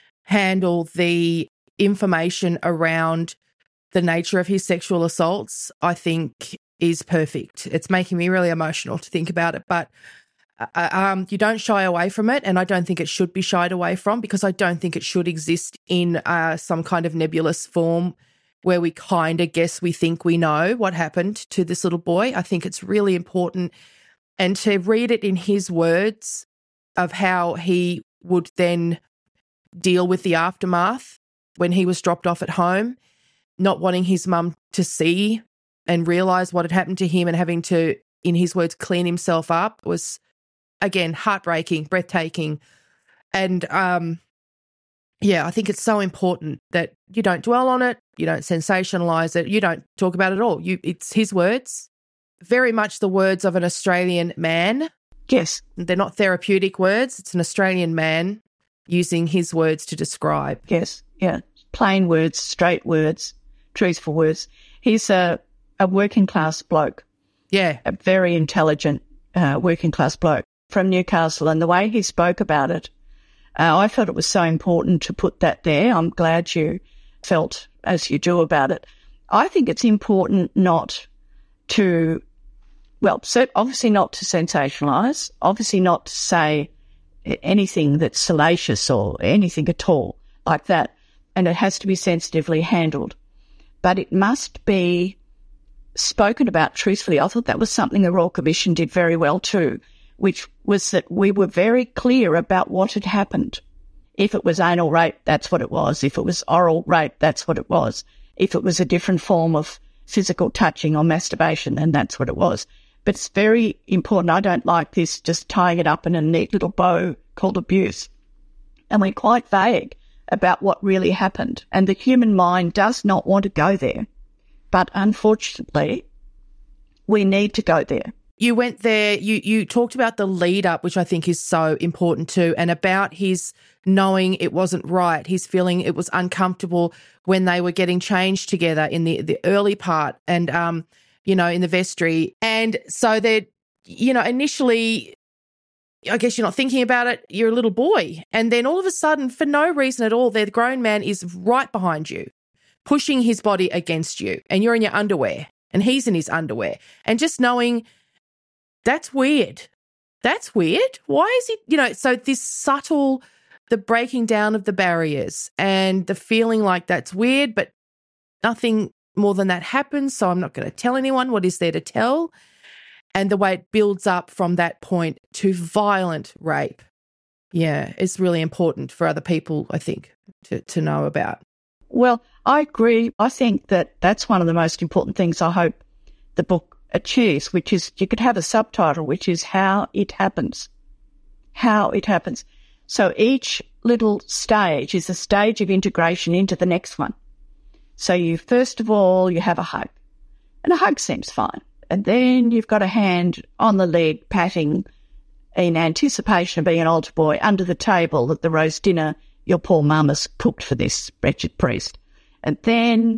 handle the information around the nature of his sexual assaults, I think is perfect. It's making me really emotional to think about it, but uh, um, you don't shy away from it, and I don't think it should be shied away from because I don't think it should exist in uh, some kind of nebulous form where we kind of guess we think we know what happened to this little boy. I think it's really important, and to read it in his words of how he would then deal with the aftermath when he was dropped off at home, not wanting his mum to see and realise what had happened to him and having to, in his words, clean himself up was, again, heartbreaking, breathtaking. And, um, yeah, I think it's so important that you don't dwell on it, you don't sensationalise it, you don't talk about it at all. You, it's his words, very much the words of an Australian man. Yes. They're not therapeutic words. It's an Australian man using his words to describe. Yes, yeah. Plain words, straight words, truthful words. He's a, a working class bloke. Yeah. A very intelligent uh, working class bloke from Newcastle. And the way he spoke about it, uh, I felt it was so important to put that there. I'm glad you felt as you do about it. I think it's important not to, well, so obviously not to sensationalise, obviously not to say anything that's salacious or anything at all like that. And it has to be sensitively handled. But it must be spoken about truthfully. I thought that was something the Royal Commission did very well too, which was that we were very clear about what had happened. If it was anal rape, that's what it was. If it was oral rape, that's what it was. If it was a different form of physical touching or masturbation, then that's what it was. But it's very important. I don't like this just tying it up in a neat little bow called abuse. And we're quite vague about what really happened. And the human mind does not want to go there. But unfortunately, we need to go there. You went there, you, you talked about the lead up, which I think is so important too, and about his knowing it wasn't right, his feeling it was uncomfortable when they were getting changed together in the, the early part and, um, you know, in the vestry. And so they're, you know, initially, I guess you're not thinking about it, you're a little boy. And then all of a sudden, for no reason at all, the grown man is right behind you, pushing his body against you, and you're in your underwear and he's in his underwear. And just knowing that's weird. That's weird. Why is he, you know, so this subtle, the breaking down of the barriers and the feeling like that's weird, but nothing more than that happens. So I'm not going to tell anyone what is there to tell. And the way it builds up from that point to violent rape. Yeah, it's really important for other people, I think, to, to know about. Well, I agree. I think that that's one of the most important things I hope the book achieves, which is you could have a subtitle, which is How It Happens. How it happens. So each little stage is a stage of integration into the next one. So you, first of all, you have a hug. And a hug seems fine. And then you've got a hand on the leg patting in anticipation of being an altar boy under the table at the roast dinner your poor mum has cooked for this wretched priest. And then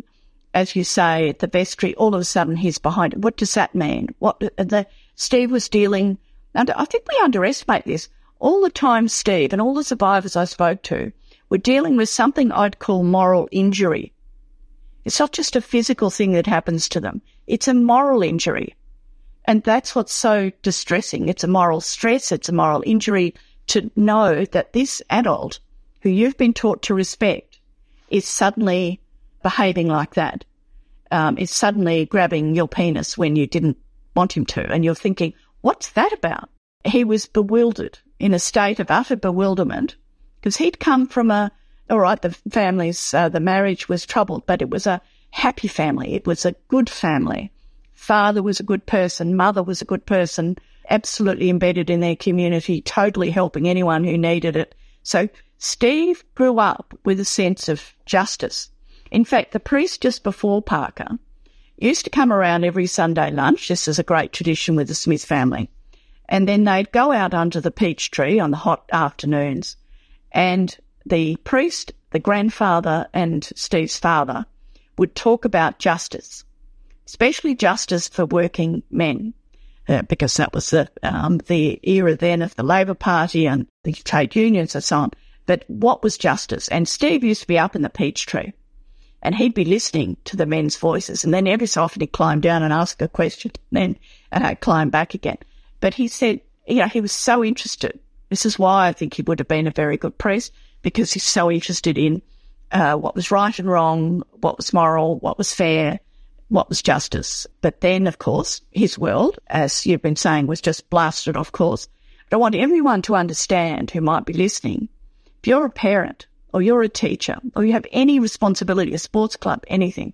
as you say, at the vestry, all of a sudden he's behind it. What does that mean? What the Steve was dealing, and I think we underestimate this. All the time Steve and all the survivors I spoke to were dealing with something I'd call moral injury. It's not just a physical thing that happens to them. It's a moral injury. And that's what's so distressing. It's a moral stress. It's a moral injury to know that this adult, who you've been taught to respect, is suddenly behaving like that. Um, is suddenly grabbing your penis when you didn't want him to. And you're thinking, what's that about? He was bewildered, in a state of utter bewilderment, because he'd come from a, all right, the family's, uh, the marriage was troubled, but it was a happy family. It was a good family. Father was a good person. Mother was a good person, absolutely embedded in their community, totally helping anyone who needed it. So Steve grew up with a sense of justice. In fact, the priest just before Parker used to come around every Sunday lunch. This is a great tradition with the Smith family. And then they'd go out under the peach tree on the hot afternoons, and the priest, the grandfather and Steve's father would talk about justice, especially justice for working men, uh, because that was the, um, the era then of the Labor Party and the trade unions and so on. But what was justice? And Steve used to be up in the peach tree, and he'd be listening to the men's voices, and then every so often he'd climb down and ask a question, and then and I'd climb back again. But he said, you know, he was so interested. This is why I think he would have been a very good priest, because he's so interested in uh, what was right and wrong, what was moral, what was fair, what was justice. But then, of course, his world, as you've been saying, was just blasted off course. I want everyone to understand who might be listening, if you're a parent or you're a teacher or you have any responsibility, a sports club, anything,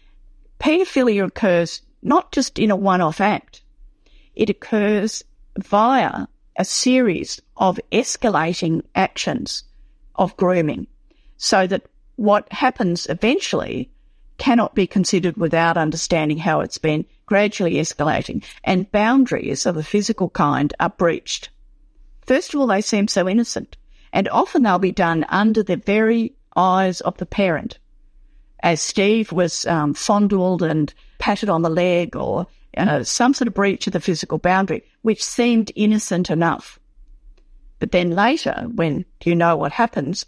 paedophilia occurs not just in a one-off act. It occurs via a series of escalating actions of grooming, so that what happens eventually cannot be considered without understanding how it's been gradually escalating, and boundaries of a physical kind are breached. First of all, they seem so innocent, and often they'll be done under the very eyes of the parent. As Steve was um, fondled and patted on the leg, or Uh, some sort of breach of the physical boundary, which seemed innocent enough. But then later, when you know what happens,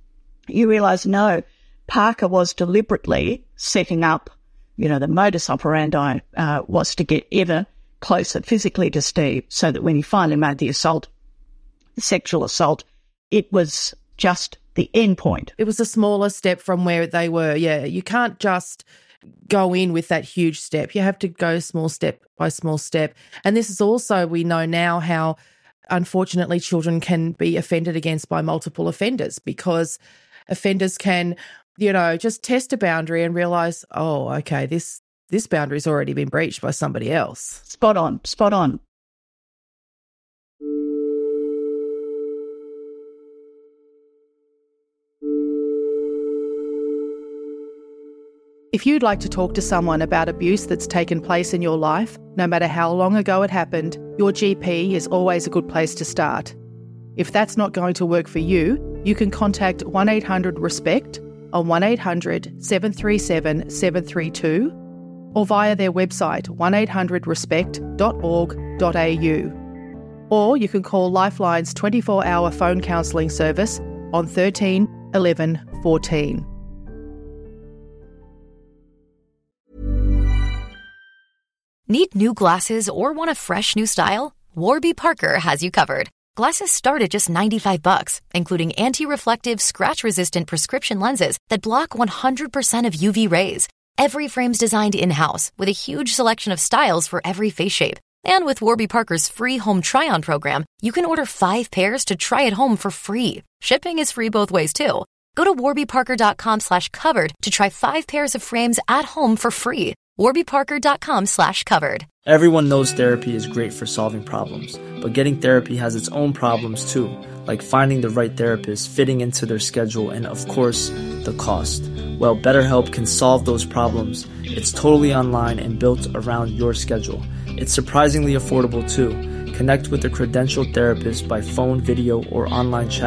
you realise, no, Parker was deliberately setting up, you know, the modus operandi uh, was to get ever closer physically to Steve, so that when he finally made the assault, the sexual assault, it was just the end point. It was a smaller step from where they were, yeah. You can't just go in with that huge step. You have to go small step by small step. And this is also, we know now how unfortunately children can be offended against by multiple offenders, because offenders can, you know, just test a boundary and realise, oh, okay, this this boundary's already been breached by somebody else. Spot on, spot on. If you'd like to talk to someone about abuse that's taken place in your life, no matter how long ago it happened, your G P is always a good place to start. If that's not going to work for you, you can contact one eight hundred RESPECT on one eight hundred seven three seven seven three two or via their website one eight hundred respect dot org dot a u. Or you can call Lifeline's twenty-four hour phone counselling service on thirteen eleven fourteen. Need new glasses or want a fresh new style? Warby Parker has you covered. Glasses start at just ninety-five bucks, including anti-reflective, scratch-resistant prescription lenses that block one hundred percent of U V rays. Every frame's designed in-house with a huge selection of styles for every face shape. And with Warby Parker's free home try-on program, you can order five pairs to try at home for free. Shipping is free both ways, too. Go to warbyparker.com slash covered to try five pairs of frames at home for free. warbyparker.com slash covered. Everyone knows therapy is great for solving problems, but getting therapy has its own problems too, like finding the right therapist, fitting into their schedule, and of course, the cost. Well, BetterHelp can solve those problems. It's totally online and built around your schedule. It's surprisingly affordable too. Connect with a credentialed therapist by phone, video, or online chat,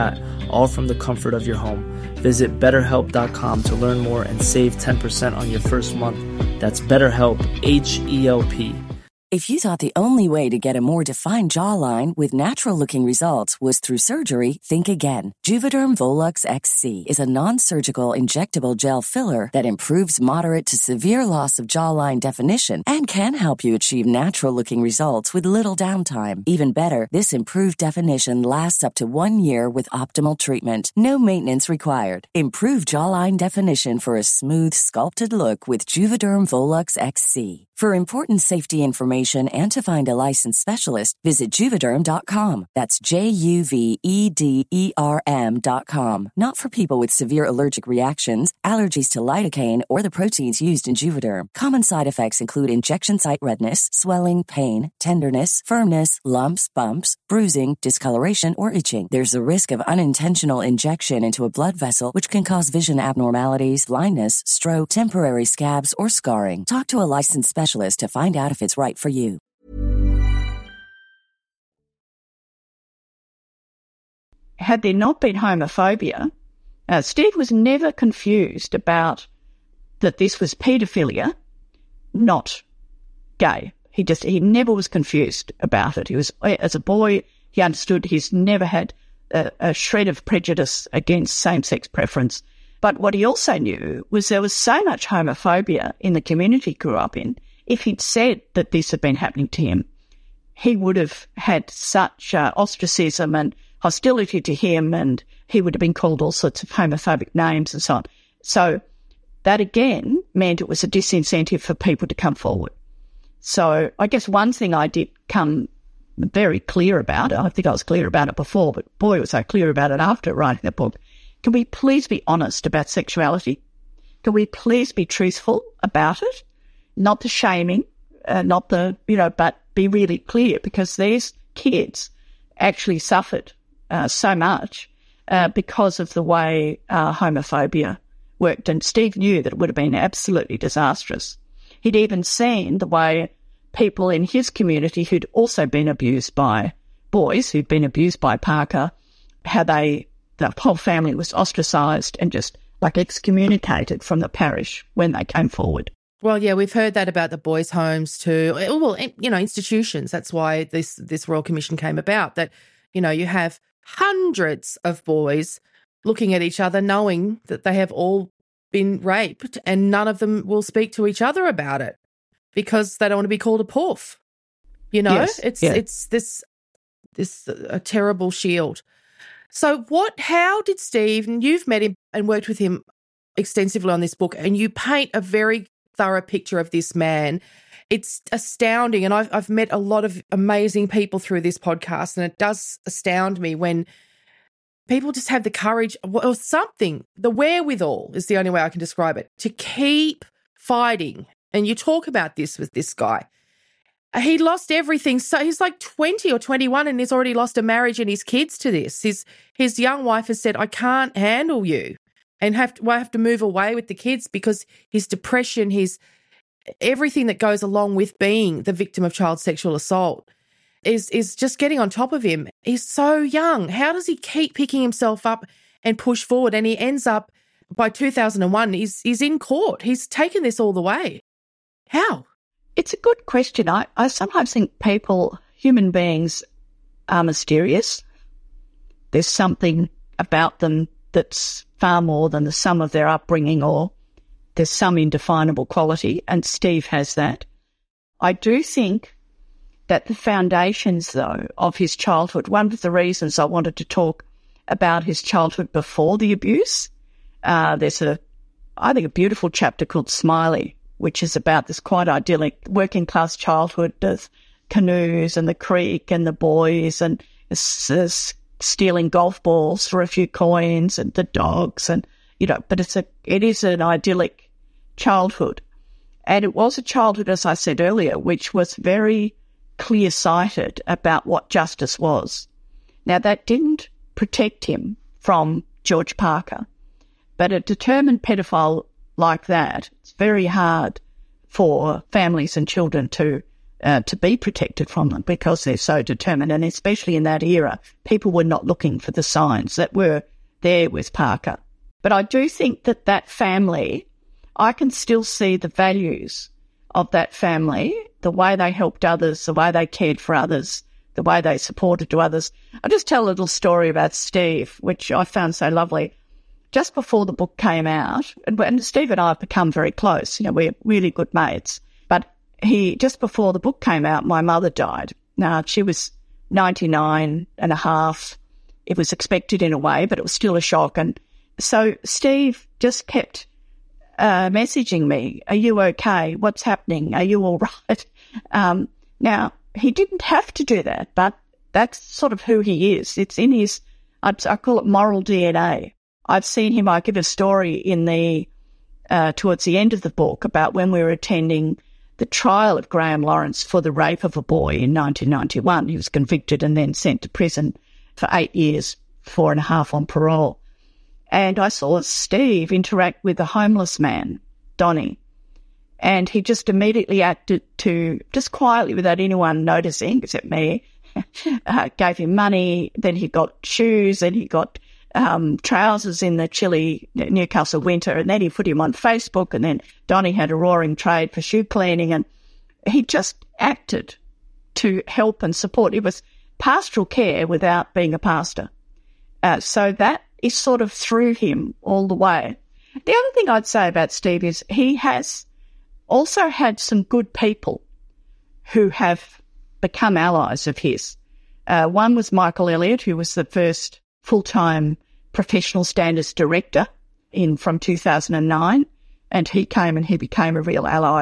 all from the comfort of your home. Visit better help dot com to learn more and save ten percent on your first month. That's BetterHelp, H E L P. If you thought the only way to get a more defined jawline with natural-looking results was through surgery, think again. Juvederm Volux X C is a non-surgical injectable gel filler that improves moderate to severe loss of jawline definition and can help you achieve natural-looking results with little downtime. Even better, this improved definition lasts up to one year with optimal treatment. No maintenance required. Improve jawline definition for a smooth, sculpted look with Juvederm Volux X C. For important safety information and to find a licensed specialist, visit Juvederm dot com. That's J U V E D E R M dot com. Not for people with severe allergic reactions, allergies to lidocaine, or the proteins used in Juvederm. Common side effects include injection site redness, swelling, pain, tenderness, firmness, lumps, bumps, bruising, discoloration, or itching. There's a risk of unintentional injection into a blood vessel, which can cause vision abnormalities, blindness, stroke, temporary scabs, or scarring. Talk to a licensed specialist to find out if it's right for you. Had there not been homophobia, uh, Steve was never confused about that this was paedophilia, not gay. He just, he never was confused about it. He was, as a boy, he understood. He's never had a, a shred of prejudice against same-sex preference. But what he also knew was there was so much homophobia in the community he grew up in. If he'd said that this had been happening to him, he would have had such uh, ostracism and hostility to him, and he would have been called all sorts of homophobic names and so on. So that, again, meant it was a disincentive for people to come forward. So I guess one thing I did come very clear about, I think I was clear about it before, but boy, was I clear about it after writing the book. Can we please be honest about sexuality? Can we please be truthful about it? Not the shaming, uh, not the, you know, but be really clear, because these kids actually suffered uh, so much uh, because of the way uh, homophobia worked. And Steve knew that it would have been absolutely disastrous. He'd even seen the way people in his community who'd also been abused by boys, who'd been abused by Parker, how they, the whole family was ostracised and just like excommunicated from the parish when they came forward. Well, yeah, we've heard that about the boys' homes too. Well, you know, institutions. That's why this this Royal Commission came about, that, you know, you have hundreds of boys looking at each other knowing that they have all been raped, and none of them will speak to each other about it because they don't want to be called a porf. You know, yes, it's yeah. it's this this a terrible shield. So what, how did Steve, and you've met him and worked with him extensively on this book, and you paint a very thorough picture of this man. It's astounding, and I've, I've met a lot of amazing people through this podcast, and it does astound me when people just have the courage or something, the wherewithal is the only way I can describe it, to keep fighting. And you talk about this with this guy. He lost everything. So he's like twenty or twenty-one and he's already lost a marriage and his kids to this. His his young wife has said, I can't handle you, and have to, well, I have to move away with the kids because his depression, his everything that goes along with being the victim of child sexual assault is is just getting on top of him. He's so young. How does he keep picking himself up and push forward? And he ends up, by two thousand one, he's, he's in court. He's taken this all the way. How? It's a good question. I, I sometimes think people, human beings, are mysterious. There's something about them that's far more than the sum of their upbringing, or there's some indefinable quality, and Steve has that. I do think that the foundations, though, of his childhood, one of the reasons I wanted to talk about his childhood before the abuse, uh, there's a, I think, a beautiful chapter called Smiley, which is about this quite idyllic working-class childhood of canoes and the creek and the boys and uh, stealing golf balls for a few coins and the dogs and, you know, but it's a, it is an idyllic childhood. And it was a childhood, as I said earlier, which was very clear-sighted about what justice was. Now, that didn't protect him from George Parker, but a determined pedophile like that, it's very hard for families and children to uh, to be protected from them because they're so determined. And especially in that era, people were not looking for the signs that were there with Parker. But I do think that that family, I can still see the values of that family, the way they helped others, the way they cared for others, the way they supported to others. I'll just tell a little story about Steve, which I found so lovely. Just before the book came out, and, and Steve and I have become very close, you know, we're really good mates, but he, just before the book came out, my mother died. Now, she was ninety-nine and a half. It was expected in a way, but it was still a shock. And so Steve just kept uh, messaging me, are you okay? What's happening? Are you all right? Um, now, he didn't have to do that, but that's sort of who he is. It's in his, I'd, I call it moral D N A. I've seen him, I give a story in the, uh, towards the end of the book about when we were attending the trial of Graham Lawrence for the rape of a boy in nineteen ninety-one. He was convicted and then sent to prison for eight years, four and a half on parole. And I saw Steve interact with a homeless man, Donnie, and he just immediately acted to, just quietly without anyone noticing except me, uh, gave him money, then he got shoes, then he got um, trousers in the chilly Newcastle winter, and then he put him on Facebook, and then Donnie had a roaring trade for shoe cleaning, and he just acted to help and support. It was pastoral care without being a pastor. Uh, so that is sort of through him all the way. The other thing I'd say about Steve is he has also had some good people who have become allies of his. Uh, one was Michael Elliott, who was the first full-time professional standards director in from two thousand nine, and he came and he became a real ally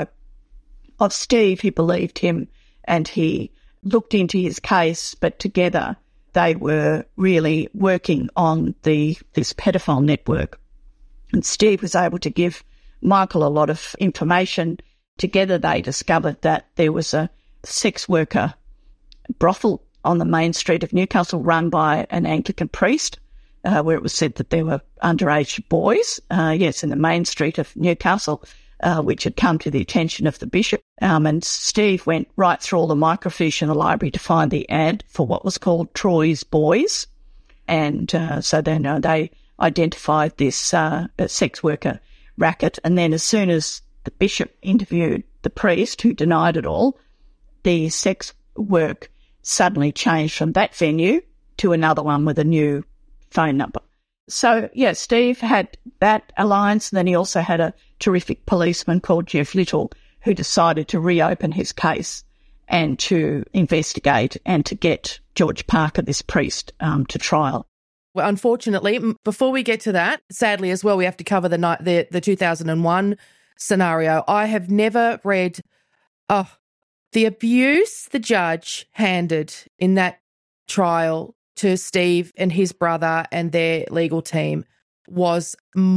of Steve. He believed him and he looked into his case, but together they were really working on the this pedophile network. And Steve was able to give Michael a lot of information. Together they discovered that there was a sex worker brothel on the main street of Newcastle run by an Anglican priest, uh, where it was said that there were underage boys, uh, yes, in the main street of Newcastle, uh, which had come to the attention of the bishop. Um, and Steve went right through all the microfiche in the library to find the ad for what was called Troy's Boys. And uh, so then uh, they identified this uh, sex worker racket. And then as soon as the bishop interviewed the priest, who denied it all, the sex work suddenly changed from that venue to another one with a new phone number. So, yeah, Steve had that alliance, and then he also had a terrific policeman called Jeff Little who decided to reopen his case and to investigate and to get George Parker, this priest, um, to trial. Well, unfortunately, before we get to that, sadly as well, we have to cover the ni- the, the two thousand one scenario. I have never read oh, the abuse the judge handed in that trial to Steve and his brother and their legal team was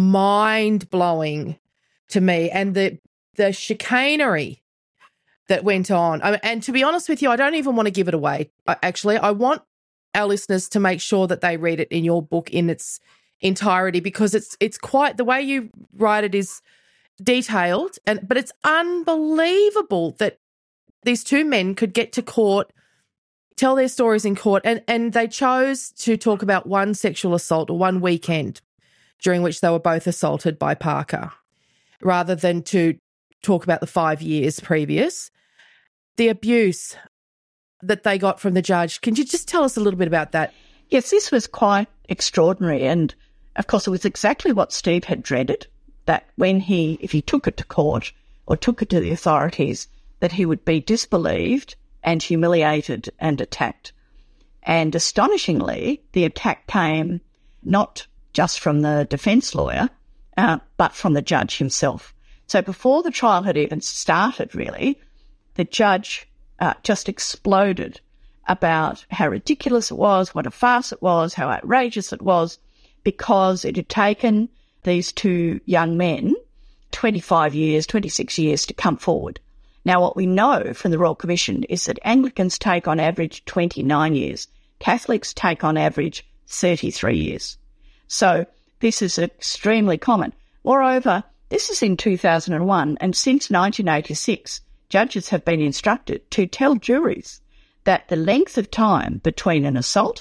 mind-blowing to me. And the the chicanery that went on. I mean, and to be honest with you, I don't even want to give it away. I, actually, I want our listeners to make sure that they read it in your book in its entirety, because it's it's quite, the way you write it is detailed, and but it's unbelievable that these two men could get to court, tell their stories in court, and, and they chose to talk about one sexual assault or one weekend during which they were both assaulted by Parker, rather than to talk about the five years previous. The abuse that they got from the judge. Can you just tell us a little bit about that? Yes, this was quite extraordinary, and of course it was exactly what Steve had dreaded, that when he, if he took it to court or took it to the authorities, that he would be disbelieved and humiliated and attacked. And astonishingly, the attack came not just from the defence lawyer, uh, but from the judge himself. So before the trial had even started, really, the judge uh, just exploded about how ridiculous it was, what a farce it was, how outrageous it was, because it had taken these two young men twenty-five years, twenty-six years to come forward. Now, what we know from the Royal Commission is that Anglicans take on average twenty-nine years. Catholics take on average thirty-three years. So this is extremely common. Moreover, this is in two thousand one, and since nineteen eighty-six, judges have been instructed to tell juries that the length of time between an assault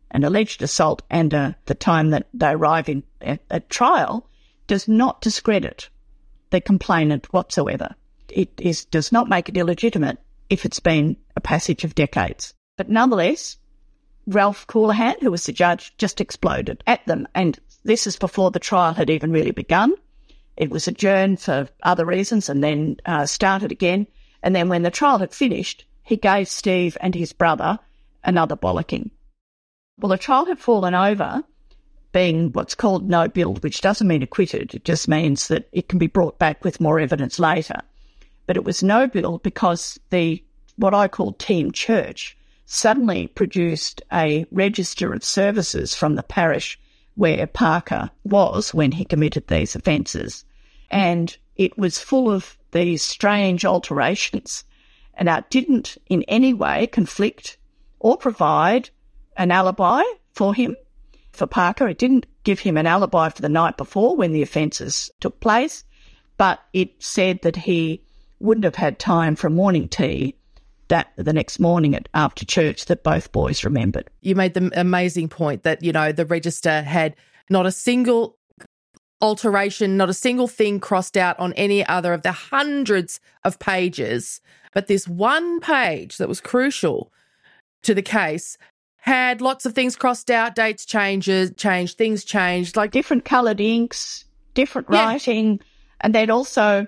an alleged assault and uh, the time that they arrive in at, at trial does not discredit the complainant whatsoever. It is does not make it illegitimate if it's been a passage of decades. But nonetheless, Ralph Coulahan, who was the judge, just exploded at them. And this is before the trial had even really begun. It was adjourned for other reasons and then uh, started again. And then when the trial had finished, he gave Steve and his brother another bollocking. Well, the trial had fallen over, being what's called no billed, which doesn't mean acquitted. It just means that it can be brought back with more evidence later. But it was no billed because the, what I call team church, suddenly produced a register of services from the parish where Parker was when he committed these offences. And it was full of these strange alterations, and it didn't in any way conflict or provide an alibi for him, for Parker. It didn't give him an alibi for the night before when the offences took place, but it said that he wouldn't have had time for morning tea that the next morning at, after church that both boys remembered. You made the amazing point that, you know, the register had not a single alteration, not a single thing crossed out on any other of the hundreds of pages, but this one page that was crucial to the case had lots of things crossed out, dates changes, changed, things changed. Like different coloured inks, different yeah. writing, and then also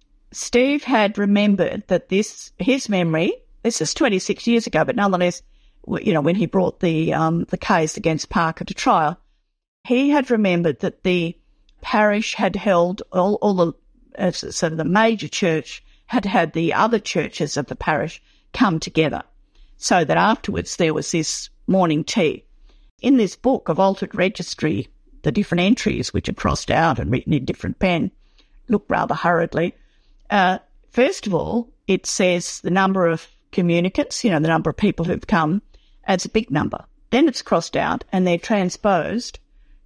Steve had remembered that this, his memory, this is twenty-six years ago, but nonetheless, you know, when he brought the um, the case against Parker to trial, he had remembered that the parish had held all, all the, uh, sort of the major church had had the other churches of the parish come together, so that afterwards there was this morning tea. In this book of altered registry, the different entries which are crossed out and written in different pen look rather hurriedly. Uh, first of all, it says the number of communicants, you know, the number of people who've come, as a big number. Then it's crossed out and they're transposed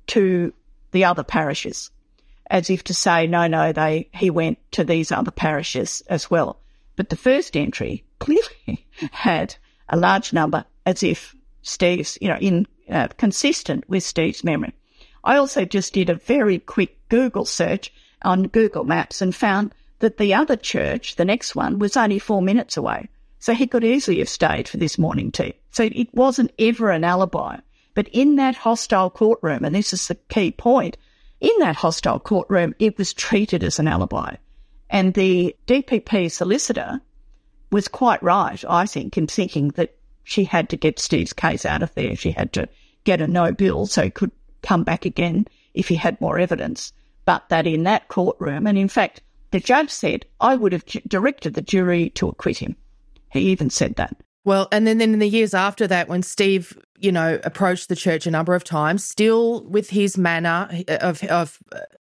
to the other parishes, as if to say, no, no, they he went to these other parishes as well. But the first entry clearly had a large number, as if Steve's, you know, in uh, consistent with Steve's memory. I also just did a very quick Google search on Google Maps and found that the other church, the next one, was only four minutes away. So he could easily have stayed for this morning tea. So it wasn't ever an alibi. But in that hostile courtroom, and this is the key point, in that hostile courtroom, it was treated as an alibi. And the D P P solicitor was quite right, I think, in thinking that she had to get Steve's case out of there. She had to get a no bill so he could come back again if he had more evidence. But that in that courtroom, and in fact, the judge said, I would have directed the jury to acquit him. He even said that. Well, and then, then in the years after that, when Steve, you know, approached the church a number of times, still with his manner of, of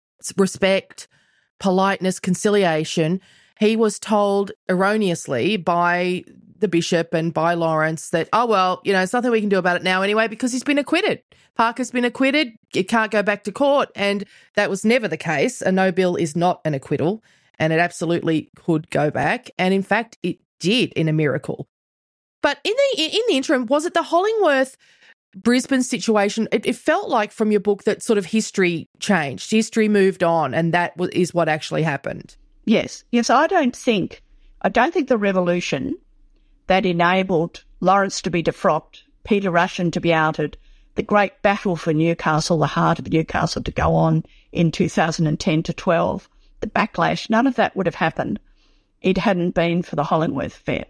respect, politeness, conciliation, he was told erroneously by the bishop and by Lawrence that, oh, well, you know, there's nothing we can do about it now anyway because he's been acquitted. Parker's been acquitted. It can't go back to court. And that was never the case. A no bill is not an acquittal, and it absolutely could go back. And in fact, it did in a miracle. But in the in the interim, was it the Hollingworth Brisbane situation? It, it felt like from your book that sort of history changed, history moved on, and that was, is what actually happened. Yes, yes. I don't think, I don't think the revolution that enabled Lawrence to be defrocked, Peter Rushen to be outed, the great battle for Newcastle, the heart of Newcastle, to go on in two thousand ten to twelve, the backlash, none of that would have happened. It hadn't been for the Hollingworth affair.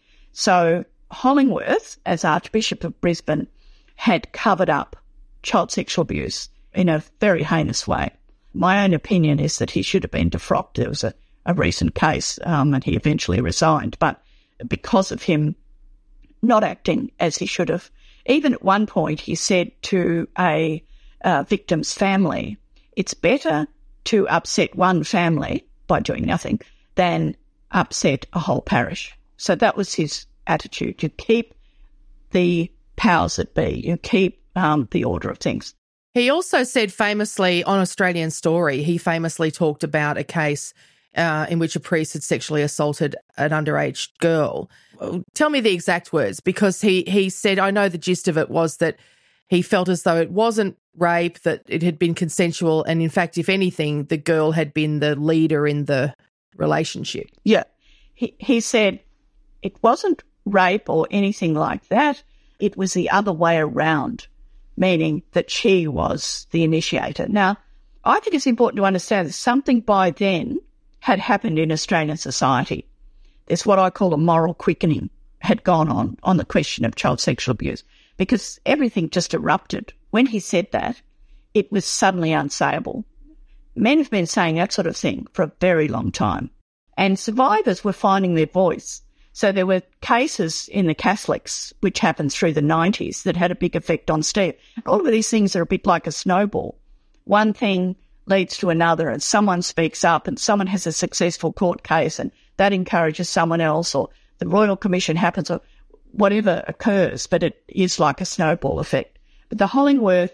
So Hollingworth, as Archbishop of Brisbane, had covered up child sexual abuse in a very heinous way. My own opinion is that he should have been defrocked. There was a, a recent case um, and he eventually resigned. But because of him not acting as he should have, even at one point he said to a uh, victim's family, it's better to upset one family by doing nothing than upset a whole parish. So that was his attitude. You keep the powers that be. You keep um, the order of things. He also said famously on Australian Story, he famously talked about a case uh, in which a priest had sexually assaulted an underage girl. Tell me the exact words, because he, he said, I know the gist of it was that he felt as though it wasn't rape, that it had been consensual, and in fact, if anything, the girl had been the leader in the relationship. Yeah. He, he said it wasn't rape or anything like that. It was the other way around, meaning that she was the initiator. Now, I think it's important to understand that something by then had happened in Australian society. There's what I call a moral quickening had gone on on the question of child sexual abuse, because everything just erupted. When he said that, it was suddenly unsayable. Men have been saying that sort of thing for a very long time, and survivors were finding their voice. So there were cases in the Catholics, which happened through the nineties, that had a big effect on Steve. All of these things are a bit like a snowball. One thing leads to another, and someone speaks up, and someone has a successful court case, and that encourages someone else, or the Royal Commission happens, or whatever occurs, but it is like a snowball effect. But the Hollingworth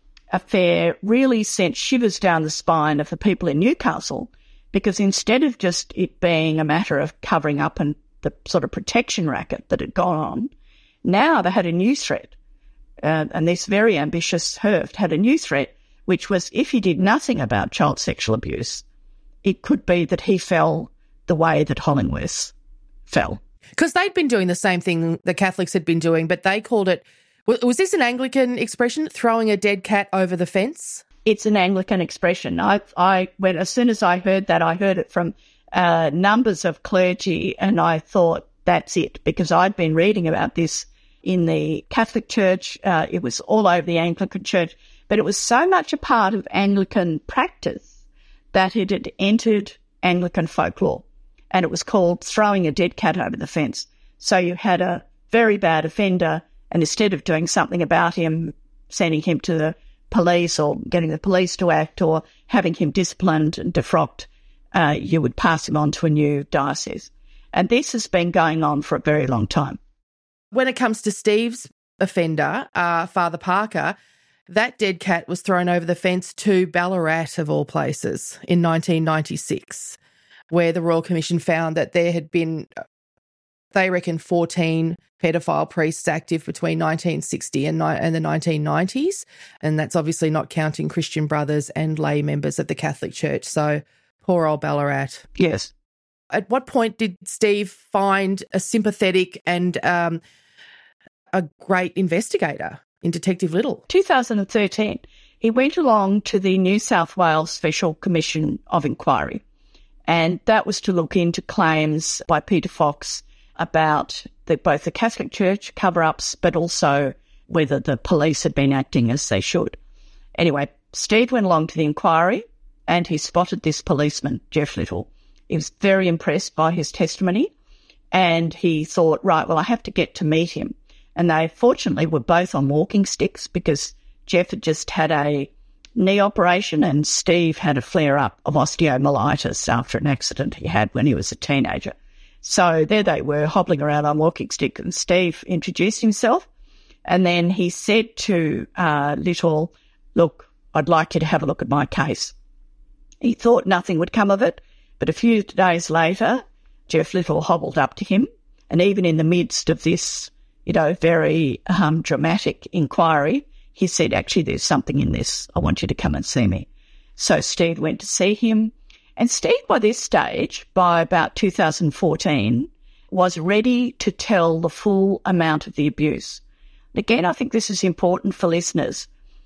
affair really sent shivers down the spine of the people in Newcastle, because instead of just it being a matter of covering up and the sort of protection racket that had gone on, now they had a new threat. Uh, and this very ambitious Hurft had a new threat, which was if he did nothing about child sexual abuse, it could be that he fell the way that Hollingworth fell. Because they'd been doing the same thing the Catholics had been doing, but they called it, was this an Anglican expression, throwing a dead cat over the fence? It's an Anglican expression. I, I when as soon as I heard that, I heard it from uh, numbers of clergy, and I thought, that's it, because I'd been reading about this in the Catholic Church. Uh, it was all over the Anglican Church, but it was so much a part of Anglican practice that it had entered Anglican folklore, and it was called throwing a dead cat over the fence. So you had a very bad offender, and instead of doing something about him, sending him to the police or getting the police to act or having him disciplined and defrocked, uh, you would pass him on to a new diocese. And this has been going on for a very long time. When it comes to Steve's offender, uh, Father Parker, that dead cat was thrown over the fence to Ballarat, of all places, in nineteen ninety-six, where the Royal Commission found that there had been, they reckon, fourteen paedophile priests active between nineteen sixty and, ni- and the nineteen nineties, and that's obviously not counting Christian brothers and lay members of the Catholic Church. So poor old Ballarat. Yes. At what point did Steve find a sympathetic and um, a great investigator in Detective Little? two thousand thirteen. He went along to the New South Wales Special Commission of Inquiry, and that was to look into claims by Peter Fox about the, both the Catholic Church cover-ups, but also whether the police had been acting as they should. Anyway, Steve went along to the inquiry, and he spotted this policeman, Jeff Little. He was very impressed by his testimony, and he thought, right, well, I have to get to meet him. And they fortunately were both on walking sticks, because Jeff had just had a knee operation and Steve had a flare-up of osteomyelitis after an accident he had when he was a teenager. So there they were, hobbling around on walking sticks, and Steve introduced himself, and then he said to uh, Little, look, I'd like you to have a look at my case. He thought nothing would come of it, but a few days later, Jeff Little hobbled up to him, and even in the midst of this, you know, very um, dramatic inquiry, he said, actually, there's something in this. I want you to come and see me. So Steve went to see him, and Steve, by this stage, by about two thousand fourteen, was ready to tell the full amount of the abuse. And again, I think this is important for listeners.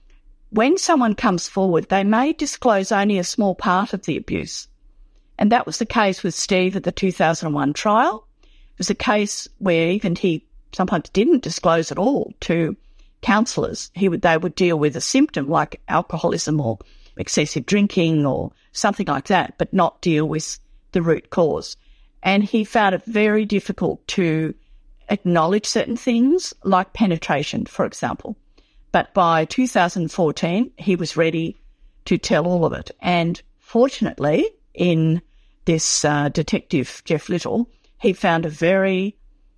When someone comes forward, they may disclose only a small part of the abuse. And that was the case with Steve at the two thousand one trial. It was a case where even he sometimes didn't disclose at all to counsellors. He would, they would deal with a symptom like alcoholism or excessive drinking or something like that, but not deal with the root cause. And he found it very difficult to acknowledge certain things, like penetration, for example. But by two thousand fourteen, he was ready to tell all of it. And fortunately, in this uh, detective, Jeff Little, he found a very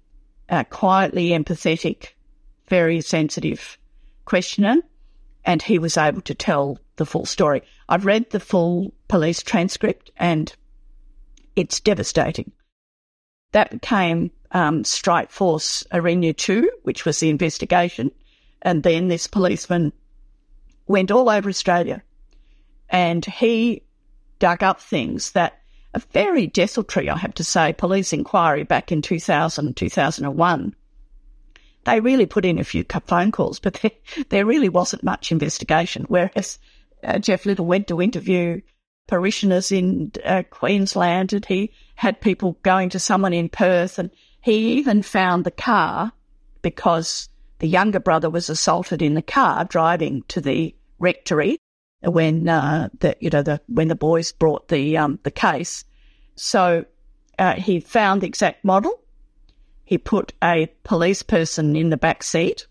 uh, quietly empathetic, very sensitive questioner, and he was able to tell the full story. I've read the full police transcript, and it's devastating. That became um, Strike Force Arena two, which was the investigation, And then this policeman went all over Australia and he dug up things that a very desultory, I have to say, police inquiry back in two thousand, two thousand one. They really put in a few phone calls, but there, there really wasn't much investigation, whereas uh, Geoff Little went to interview parishioners in uh, Queensland and he had people going to someone in Perth, and he even found the car because the younger brother was assaulted in the car driving to the rectory when uh, the you know the when the boys brought the um, the case. So uh, he found the exact model. He put a police person in the back seat,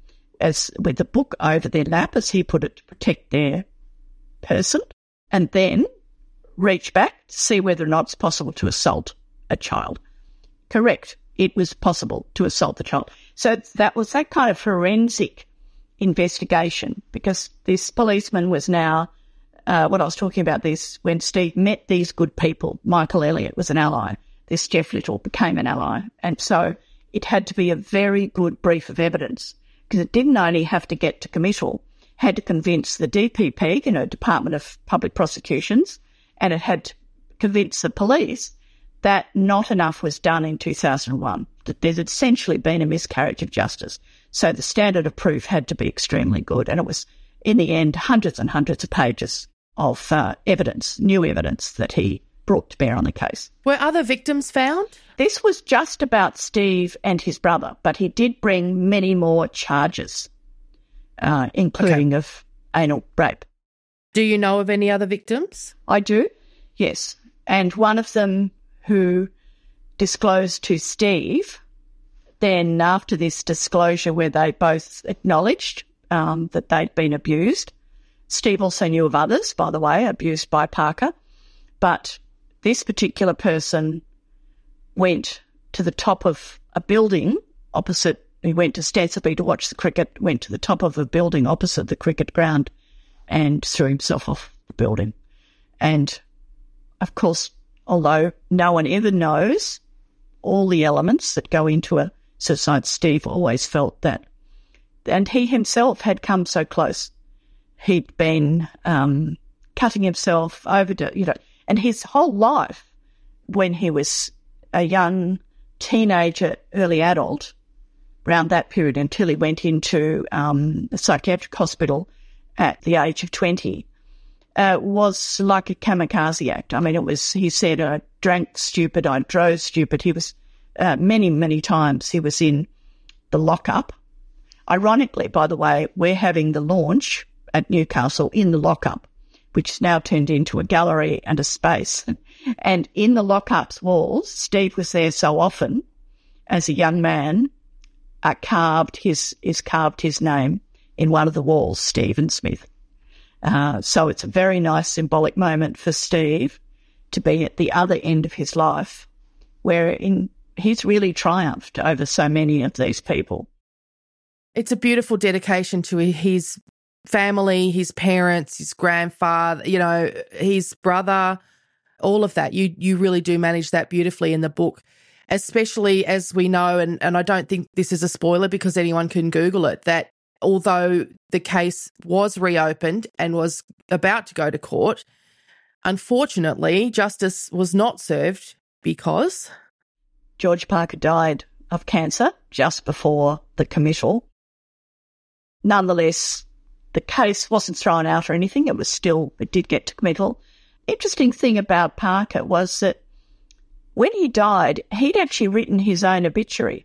as with the book over their lap, as he put it, to protect their person, and then reach back to see whether or not it's possible to assault a child. Correct. It was possible to assault the child. So that was that kind of forensic investigation, because this policeman was now, uh, what I was talking about this, when Steve met these good people, Michael Elliott was an ally, this Geoff Little became an ally. And so it had to be a very good brief of evidence, because it didn't only have to get to committal, had to convince the D P P, you know, Department of Public Prosecutions, and it had to convince the police that not enough was done in two thousand one, that there's essentially been a miscarriage of justice. So the standard of proof had to be extremely good. And it was, in the end, hundreds and hundreds of pages of uh, evidence, new evidence that he brought to bear on the case. Were other victims found? This was just about Steve and his brother, but he did bring many more charges, uh, including okay. of anal rape. Do you know of any other victims? I do, yes. And one of them who disclosed to Steve, then after this disclosure where they both acknowledged um, that they'd been abused. Steve also knew of others, by the way, abused by Parker. But this particular person went to the top of a building opposite, he went ostensibly to watch the cricket, went to the top of a building opposite the cricket ground and threw himself off the building. And, of course, although no one ever knows all the elements that go into a suicide, Steve always felt that. And he himself had come so close. He'd been um, cutting himself over, to, you know, and his whole life, when he was a young teenager, early adult, around that period until he went into um, a psychiatric hospital at the age of twenty, uh, was like a kamikaze act. I mean, it was, he said, I drank stupid, I drove stupid. He was, uh, many, many times he was in the lockup. Ironically, by the way, we're having the launch at Newcastle in the lockup, which is now turned into a gallery and a space. And in the lockup's walls, Steve was there so often as a young man, uh, carved his, is carved his name in one of the walls, Stephen Smith. Uh, so it's a very nice symbolic moment for Steve to be at the other end of his life, where in, he's really triumphed over so many of these people. It's a beautiful dedication to his family, his parents, his grandfather, you know, his brother, all of that. You you really do manage that beautifully in the book, especially as we know, and, and I don't think this is a spoiler because anyone can Google it, that although the case was reopened and was about to go to court, unfortunately, justice was not served because George Parker died of cancer just before the committal. Nonetheless, the case wasn't thrown out or anything. It was still, it did get to committal. Interesting thing about Parker was that when he died, he'd actually written his own obituary.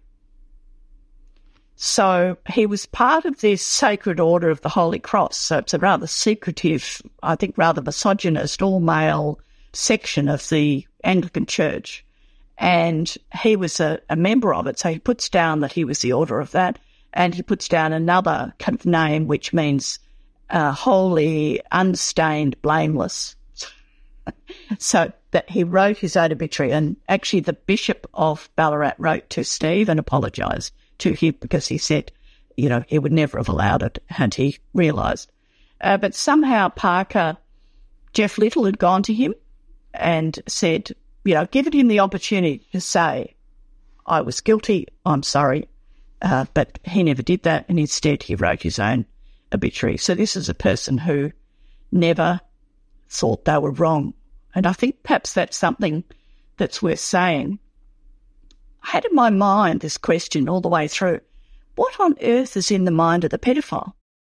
So he was part of this Sacred Order of the Holy Cross. So it's a rather secretive, I think rather misogynist, all-male section of the Anglican Church. And he was a, a member of it. So he puts down that he was the order of that. And he puts down another kind of name which means uh, holy, unstained, blameless. So that he wrote his own obituary. And actually the Bishop of Ballarat wrote to Steve and apologised to him because he said, you know, he would never have allowed it had he realised. Uh, but somehow Parker, Geoff Little had gone to him and said, you know, given him the opportunity to say, I was guilty, I'm sorry. Uh, but he never did that, and instead he wrote his own obituary. So this is a person who never thought they were wrong. And I think perhaps that's something that's worth saying. I had in my mind this question all the way through. What on earth is in the mind of the pedophile?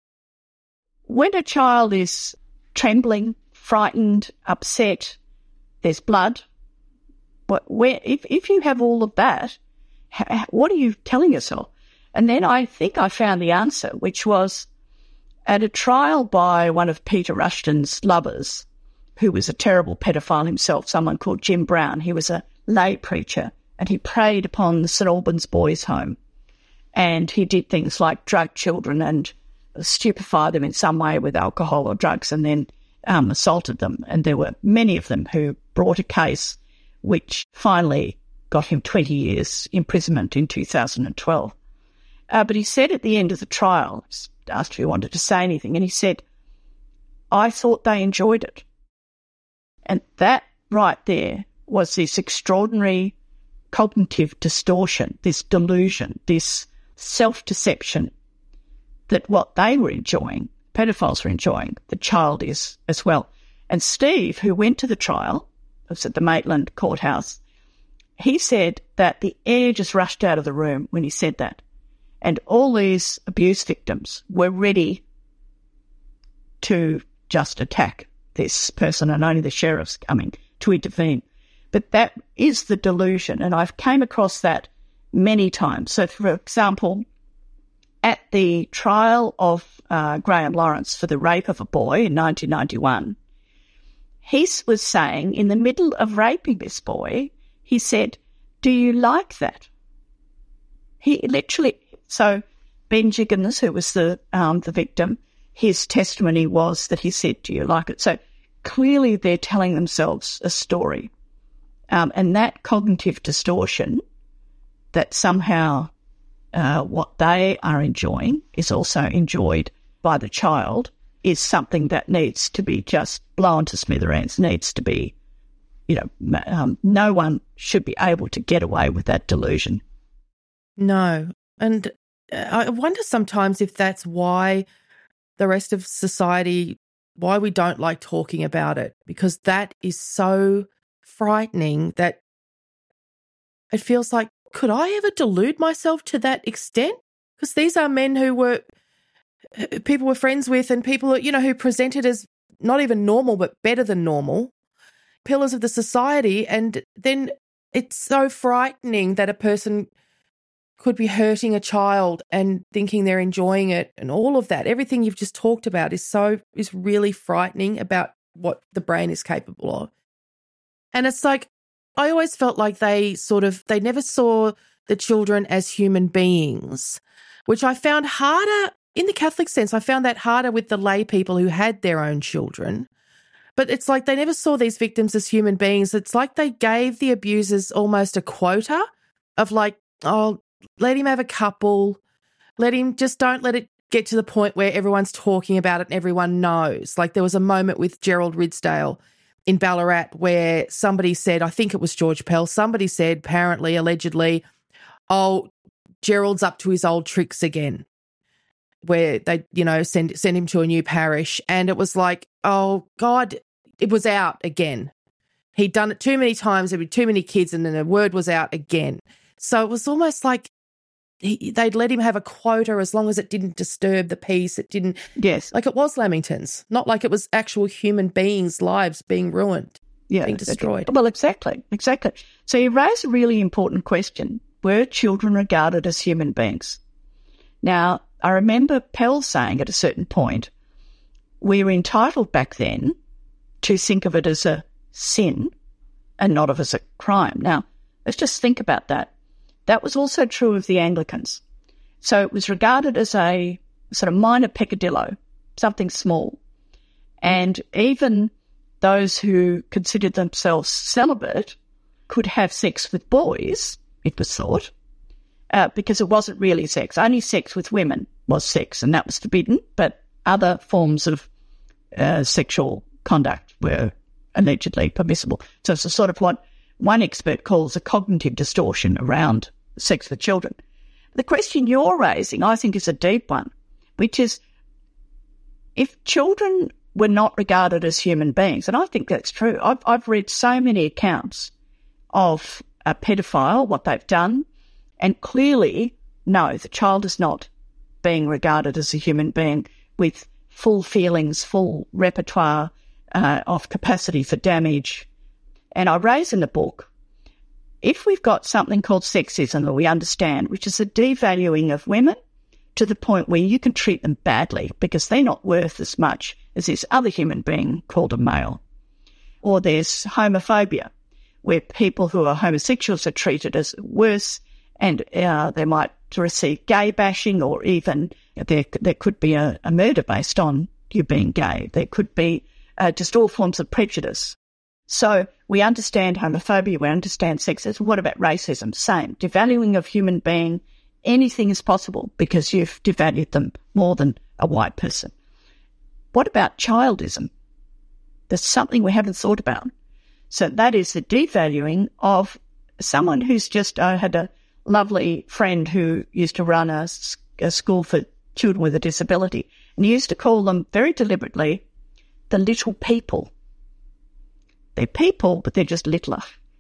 When a child is trembling, frightened, upset, there's blood, what, where, if, if you have all of that, how, what are you telling yourself? And then I think I found the answer, which was at a trial by one of Peter Rushton's lovers, who was a terrible pedophile himself, someone called Jim Brown. He was a lay preacher, and he preyed upon the St Albans Boys' Home. And he did things like drug children and stupefy them in some way with alcohol or drugs, and then um, assaulted them. And there were many of them who brought a case which finally got him twenty years imprisonment in two thousand twelve. Uh, but he said at the end of the trial, asked if he wanted to say anything, and he said, I thought they enjoyed it. And that right there was this extraordinary cognitive distortion, this delusion, this self-deception that what they were enjoying, pedophiles were enjoying, the child is as well. And Steve, who went to the trial, was at the Maitland courthouse, he said that the air just rushed out of the room when he said that. And all these abuse victims were ready to just attack this person, and only the sheriff's coming to intervene. But that is the delusion, and I've came across that many times. So, for example, at the trial of uh, Graham Lawrence for the rape of a boy in nineteen ninety-one, he was saying, in the middle of raping this boy, he said, do you like that? He literally... So Ben Jiggins, who was the um, the victim, his testimony was that he said, do you like it? So clearly they're telling themselves a story. Um, and that cognitive distortion, that somehow uh, what they are enjoying is also enjoyed by the child, is something that needs to be just blown to smithereens, needs to be, you know, um, no one should be able to get away with that delusion. No. And I wonder sometimes if that's why the rest of society, why we don't like talking about it, because that is so frightening that it feels like, could I ever delude myself to that extent? Because these are men who were, people were friends with, and people, you know, who presented as not even normal, but better than normal, pillars of the society. And then it's so frightening that a person could be hurting a child and thinking they're enjoying it, and all of that. Everything you've just talked about is so is really frightening about what the brain is capable of. And it's like, I always felt like they sort of, they never saw the children as human beings, which I found harder in the Catholic sense. I found that harder with the lay people who had their own children. But it's like they never saw these victims as human beings. It's like they gave the abusers almost a quota of like, oh, let him have a couple, let him, just don't let it get to the point where everyone's talking about it and everyone knows. Like there was a moment with Gerald Ridsdale in Ballarat where somebody said, I think it was George Pell, somebody said apparently, allegedly, oh, Gerald's up to his old tricks again, where they, you know, send send him to a new parish. And it was like, oh, God, it was out again. He'd done it too many times, there'd be too many kids, and then the word was out again. So it was almost like he, they'd let him have a quota as long as it didn't disturb the peace. It didn't. Yes. Like it was Lamingtons, not like it was actual human beings' lives being ruined, yeah, being destroyed. Well, exactly, exactly. So you raise a really important question. Were children regarded as human beings? Now, I remember Pell saying at a certain point, we were entitled back then to think of it as a sin and not of as a crime. Now, let's just think about that. That was also true of the Anglicans. So it was regarded as a sort of minor peccadillo, something small. And even those who considered themselves celibate could have sex with boys, it was thought, uh, because it wasn't really sex. Only sex with women was sex, and that was forbidden, but other forms of uh, sexual conduct were allegedly permissible. So it's a sort of what one expert calls a cognitive distortion around sex with children. The question you're raising, I think, is a deep one, which is if children were not regarded as human beings, and I think that's true. I've, I've read so many accounts of a pedophile, what they've done, and clearly, no, the child is not being regarded as a human being with full feelings, full repertoire uh, of capacity for damage. And I raise in the book, if we've got something called sexism that we understand, which is a devaluing of women to the point where you can treat them badly because they're not worth as much as this other human being called a male. Or there's homophobia, where people who are homosexuals are treated as worse, and uh, they might receive gay bashing, or even there there could be a, a murder based on you being gay. There could be uh, just all forms of prejudice. So we understand homophobia, we understand sexism. What about racism? Same. Devaluing of human being, anything is possible because you've devalued them more than a white person. What about childism? There's something we haven't thought about. So that is the devaluing of someone who's just, I had a lovely friend who used to run a, a school for children with a disability, and he used to call them very deliberately the little people. They're people, but they're just littler.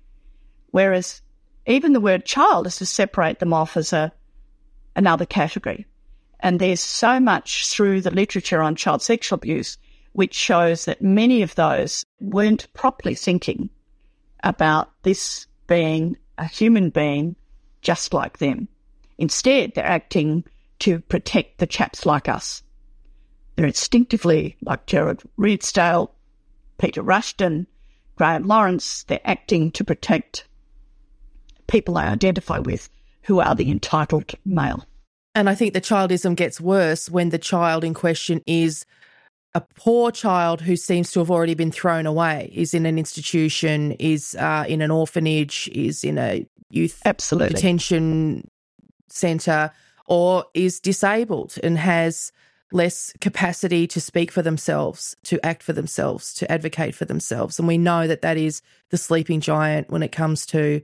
Whereas even the word child is to separate them off as a another category. And there's so much through the literature on child sexual abuse which shows that many of those weren't properly thinking about this being a human being just like them. Instead, they're acting to protect the chaps like us. They're instinctively, like Gerard Ridsdale, Peter Rushton, Graham Lawrence, they're acting to protect people they identify with who are the entitled male. And I think the childism gets worse when the child in question is a poor child who seems to have already been thrown away, is in an institution, is uh, in an orphanage, is in a youth Absolutely. detention centre, or is disabled and has less capacity to speak for themselves, to act for themselves, to advocate for themselves. And we know that that is the sleeping giant when it comes to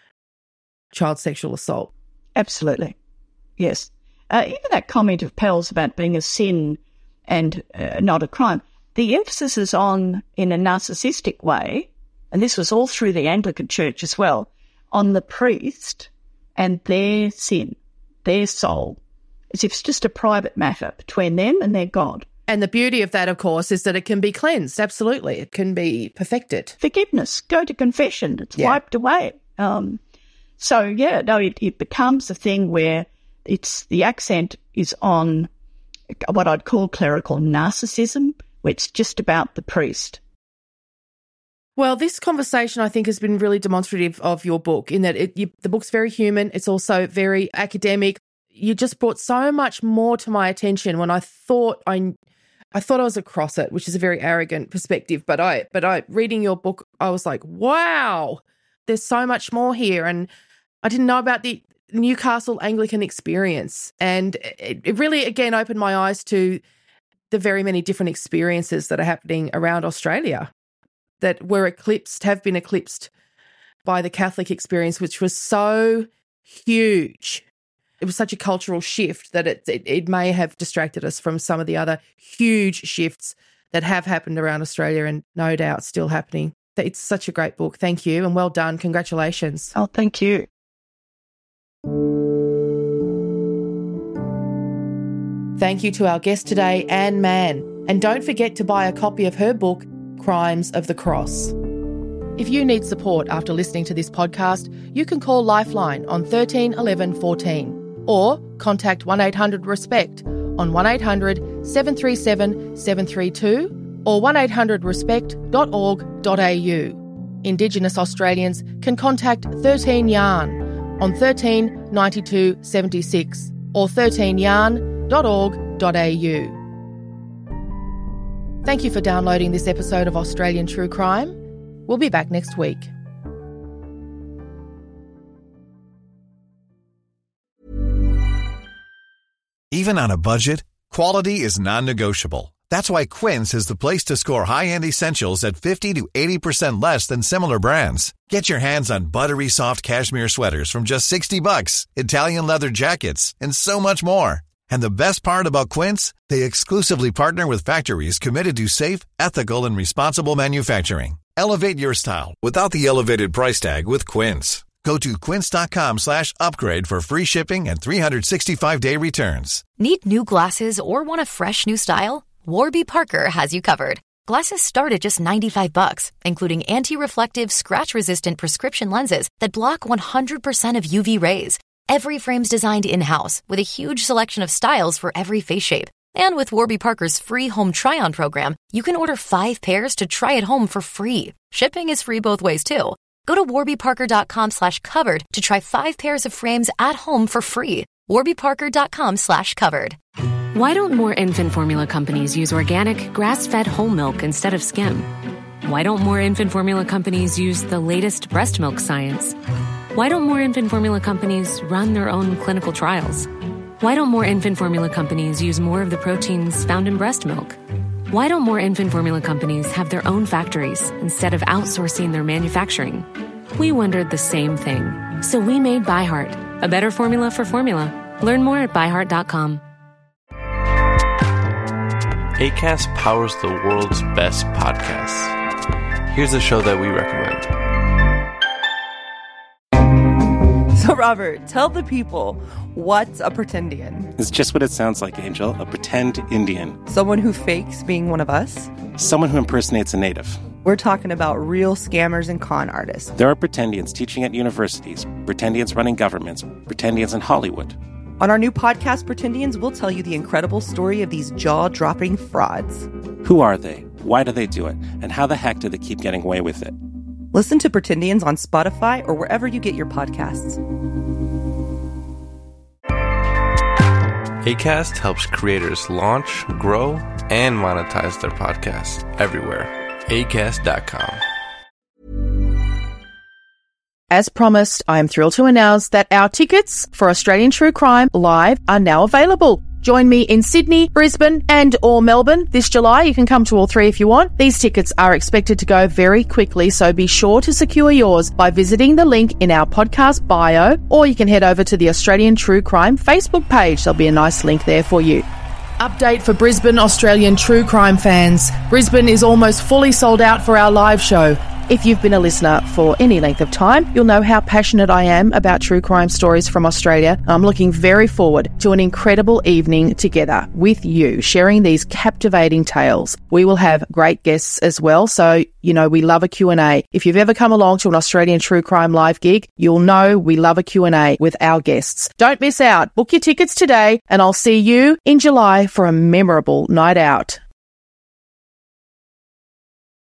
child sexual assault. Absolutely. Yes. Uh, even that comment of Pell's about being a sin and uh, not a crime, the emphasis is on, in a narcissistic way, and this was all through the Anglican Church as well, on the priest and their sin, their soul, as if it's just a private matter between them and their God. And the beauty of that, of course, is that it can be cleansed. Absolutely. It can be perfected. Forgiveness. Go to confession. It's Yeah. wiped away. Um, so, yeah, no, it, it becomes a thing where it's the accent is on what I'd call clerical narcissism, where it's just about the priest. Well, this conversation, I think, has been really demonstrative of your book in that it, you, the book's very human. It's also very academic. You just brought so much more to my attention when I thought I, I thought I was across it, which is a very arrogant perspective. But I, but I, reading your book, I was like, wow, there's so much more here, and I didn't know about the Newcastle Anglican experience, and it, it really again opened my eyes to the very many different experiences that are happening around Australia that were eclipsed, have been eclipsed by the Catholic experience, which was so huge. It was such a cultural shift that it, it it may have distracted us from some of the other huge shifts that have happened around Australia and no doubt still happening. It's such a great book. Thank you, and well done. Congratulations. Oh, thank you. Thank you to our guest today, Anne Mann. And don't forget to buy a copy of her book, Crimes of the Cross. If you need support after listening to this podcast, you can call Lifeline on thirteen eleven fourteen or contact one eight hundred RESPECT on one eight hundred seven three seven seven three two or one eight hundred respect dot org dot a u. Indigenous Australians can contact thirteen yarn on thirteen ninety-two seventy-six or thirteen yarn dot org dot a u. Thank you for downloading this episode of Australian True Crime. We'll be back next week. Even on a budget, quality is non-negotiable. That's why Quince is the place to score high-end essentials at fifty to eighty percent less than similar brands. Get your hands on buttery soft cashmere sweaters from just sixty bucks, Italian leather jackets, and so much more. And the best part about Quince, they exclusively partner with factories committed to safe, ethical, and responsible manufacturing. Elevate your style without the elevated price tag with Quince. Go to quince.com slash upgrade for free shipping and three sixty-five day returns. Need new glasses or want a fresh new style? Warby Parker has you covered. Glasses start at just ninety-five bucks, including anti-reflective, scratch-resistant prescription lenses that block one hundred percent of U V rays. Every frame's designed in-house with a huge selection of styles for every face shape. And with Warby Parker's free home try-on program, you can order five pairs to try at home for free. Shipping is free both ways, too. Go to warbyparker.com slash covered to try five pairs of frames at home for free. warbyparker.com slash covered. Why don't more infant formula companies use organic, grass-fed whole milk instead of skim? Why don't more infant formula companies use the latest breast milk science? Why don't more infant formula companies run their own clinical trials? Why don't more infant formula companies use more of the proteins found in breast milk? Why don't more infant formula companies have their own factories instead of outsourcing their manufacturing? We wondered the same thing. So we made ByHeart, a better formula for formula. Learn more at by heart dot com. Acast powers the world's best podcasts. Here's a show that we recommend. So, Robert, tell the people, what's a pretendian? It's just what it sounds like, Angel. A pretend Indian. Someone who fakes being one of us? Someone who impersonates a native. We're talking about real scammers and con artists. There are pretendians teaching at universities, pretendians running governments, pretendians in Hollywood. On our new podcast, Pretendians, we'll tell you the incredible story of these jaw-dropping frauds. Who are they? Why do they do it? And how the heck do they keep getting away with it? Listen to Pretendians on Spotify or wherever you get your podcasts. Acast helps creators launch, grow, and monetize their podcasts everywhere. acast dot com. As promised, I am thrilled to announce that our tickets for Australian True Crime Live are now available. Join me in Sydney, Brisbane and or Melbourne this July. You can come to all three if you want. These tickets are expected to go very quickly, so be sure to secure yours by visiting the link in our podcast bio, or you can head over to the Australian True Crime Facebook page. There'll be a nice link there for you. Update for Brisbane Australian True Crime fans. Brisbane is almost fully sold out for our live show. If you've been a listener for any length of time, you'll know how passionate I am about true crime stories from Australia. I'm looking very forward to an incredible evening together with you, sharing these captivating tales. We will have great guests as well, so, you know, we love a Q and A. If you've ever come along to an Australian True Crime Live gig, you'll know we love a Q and A with our guests. Don't miss out. Book your tickets today, and I'll see you in July for a memorable night out.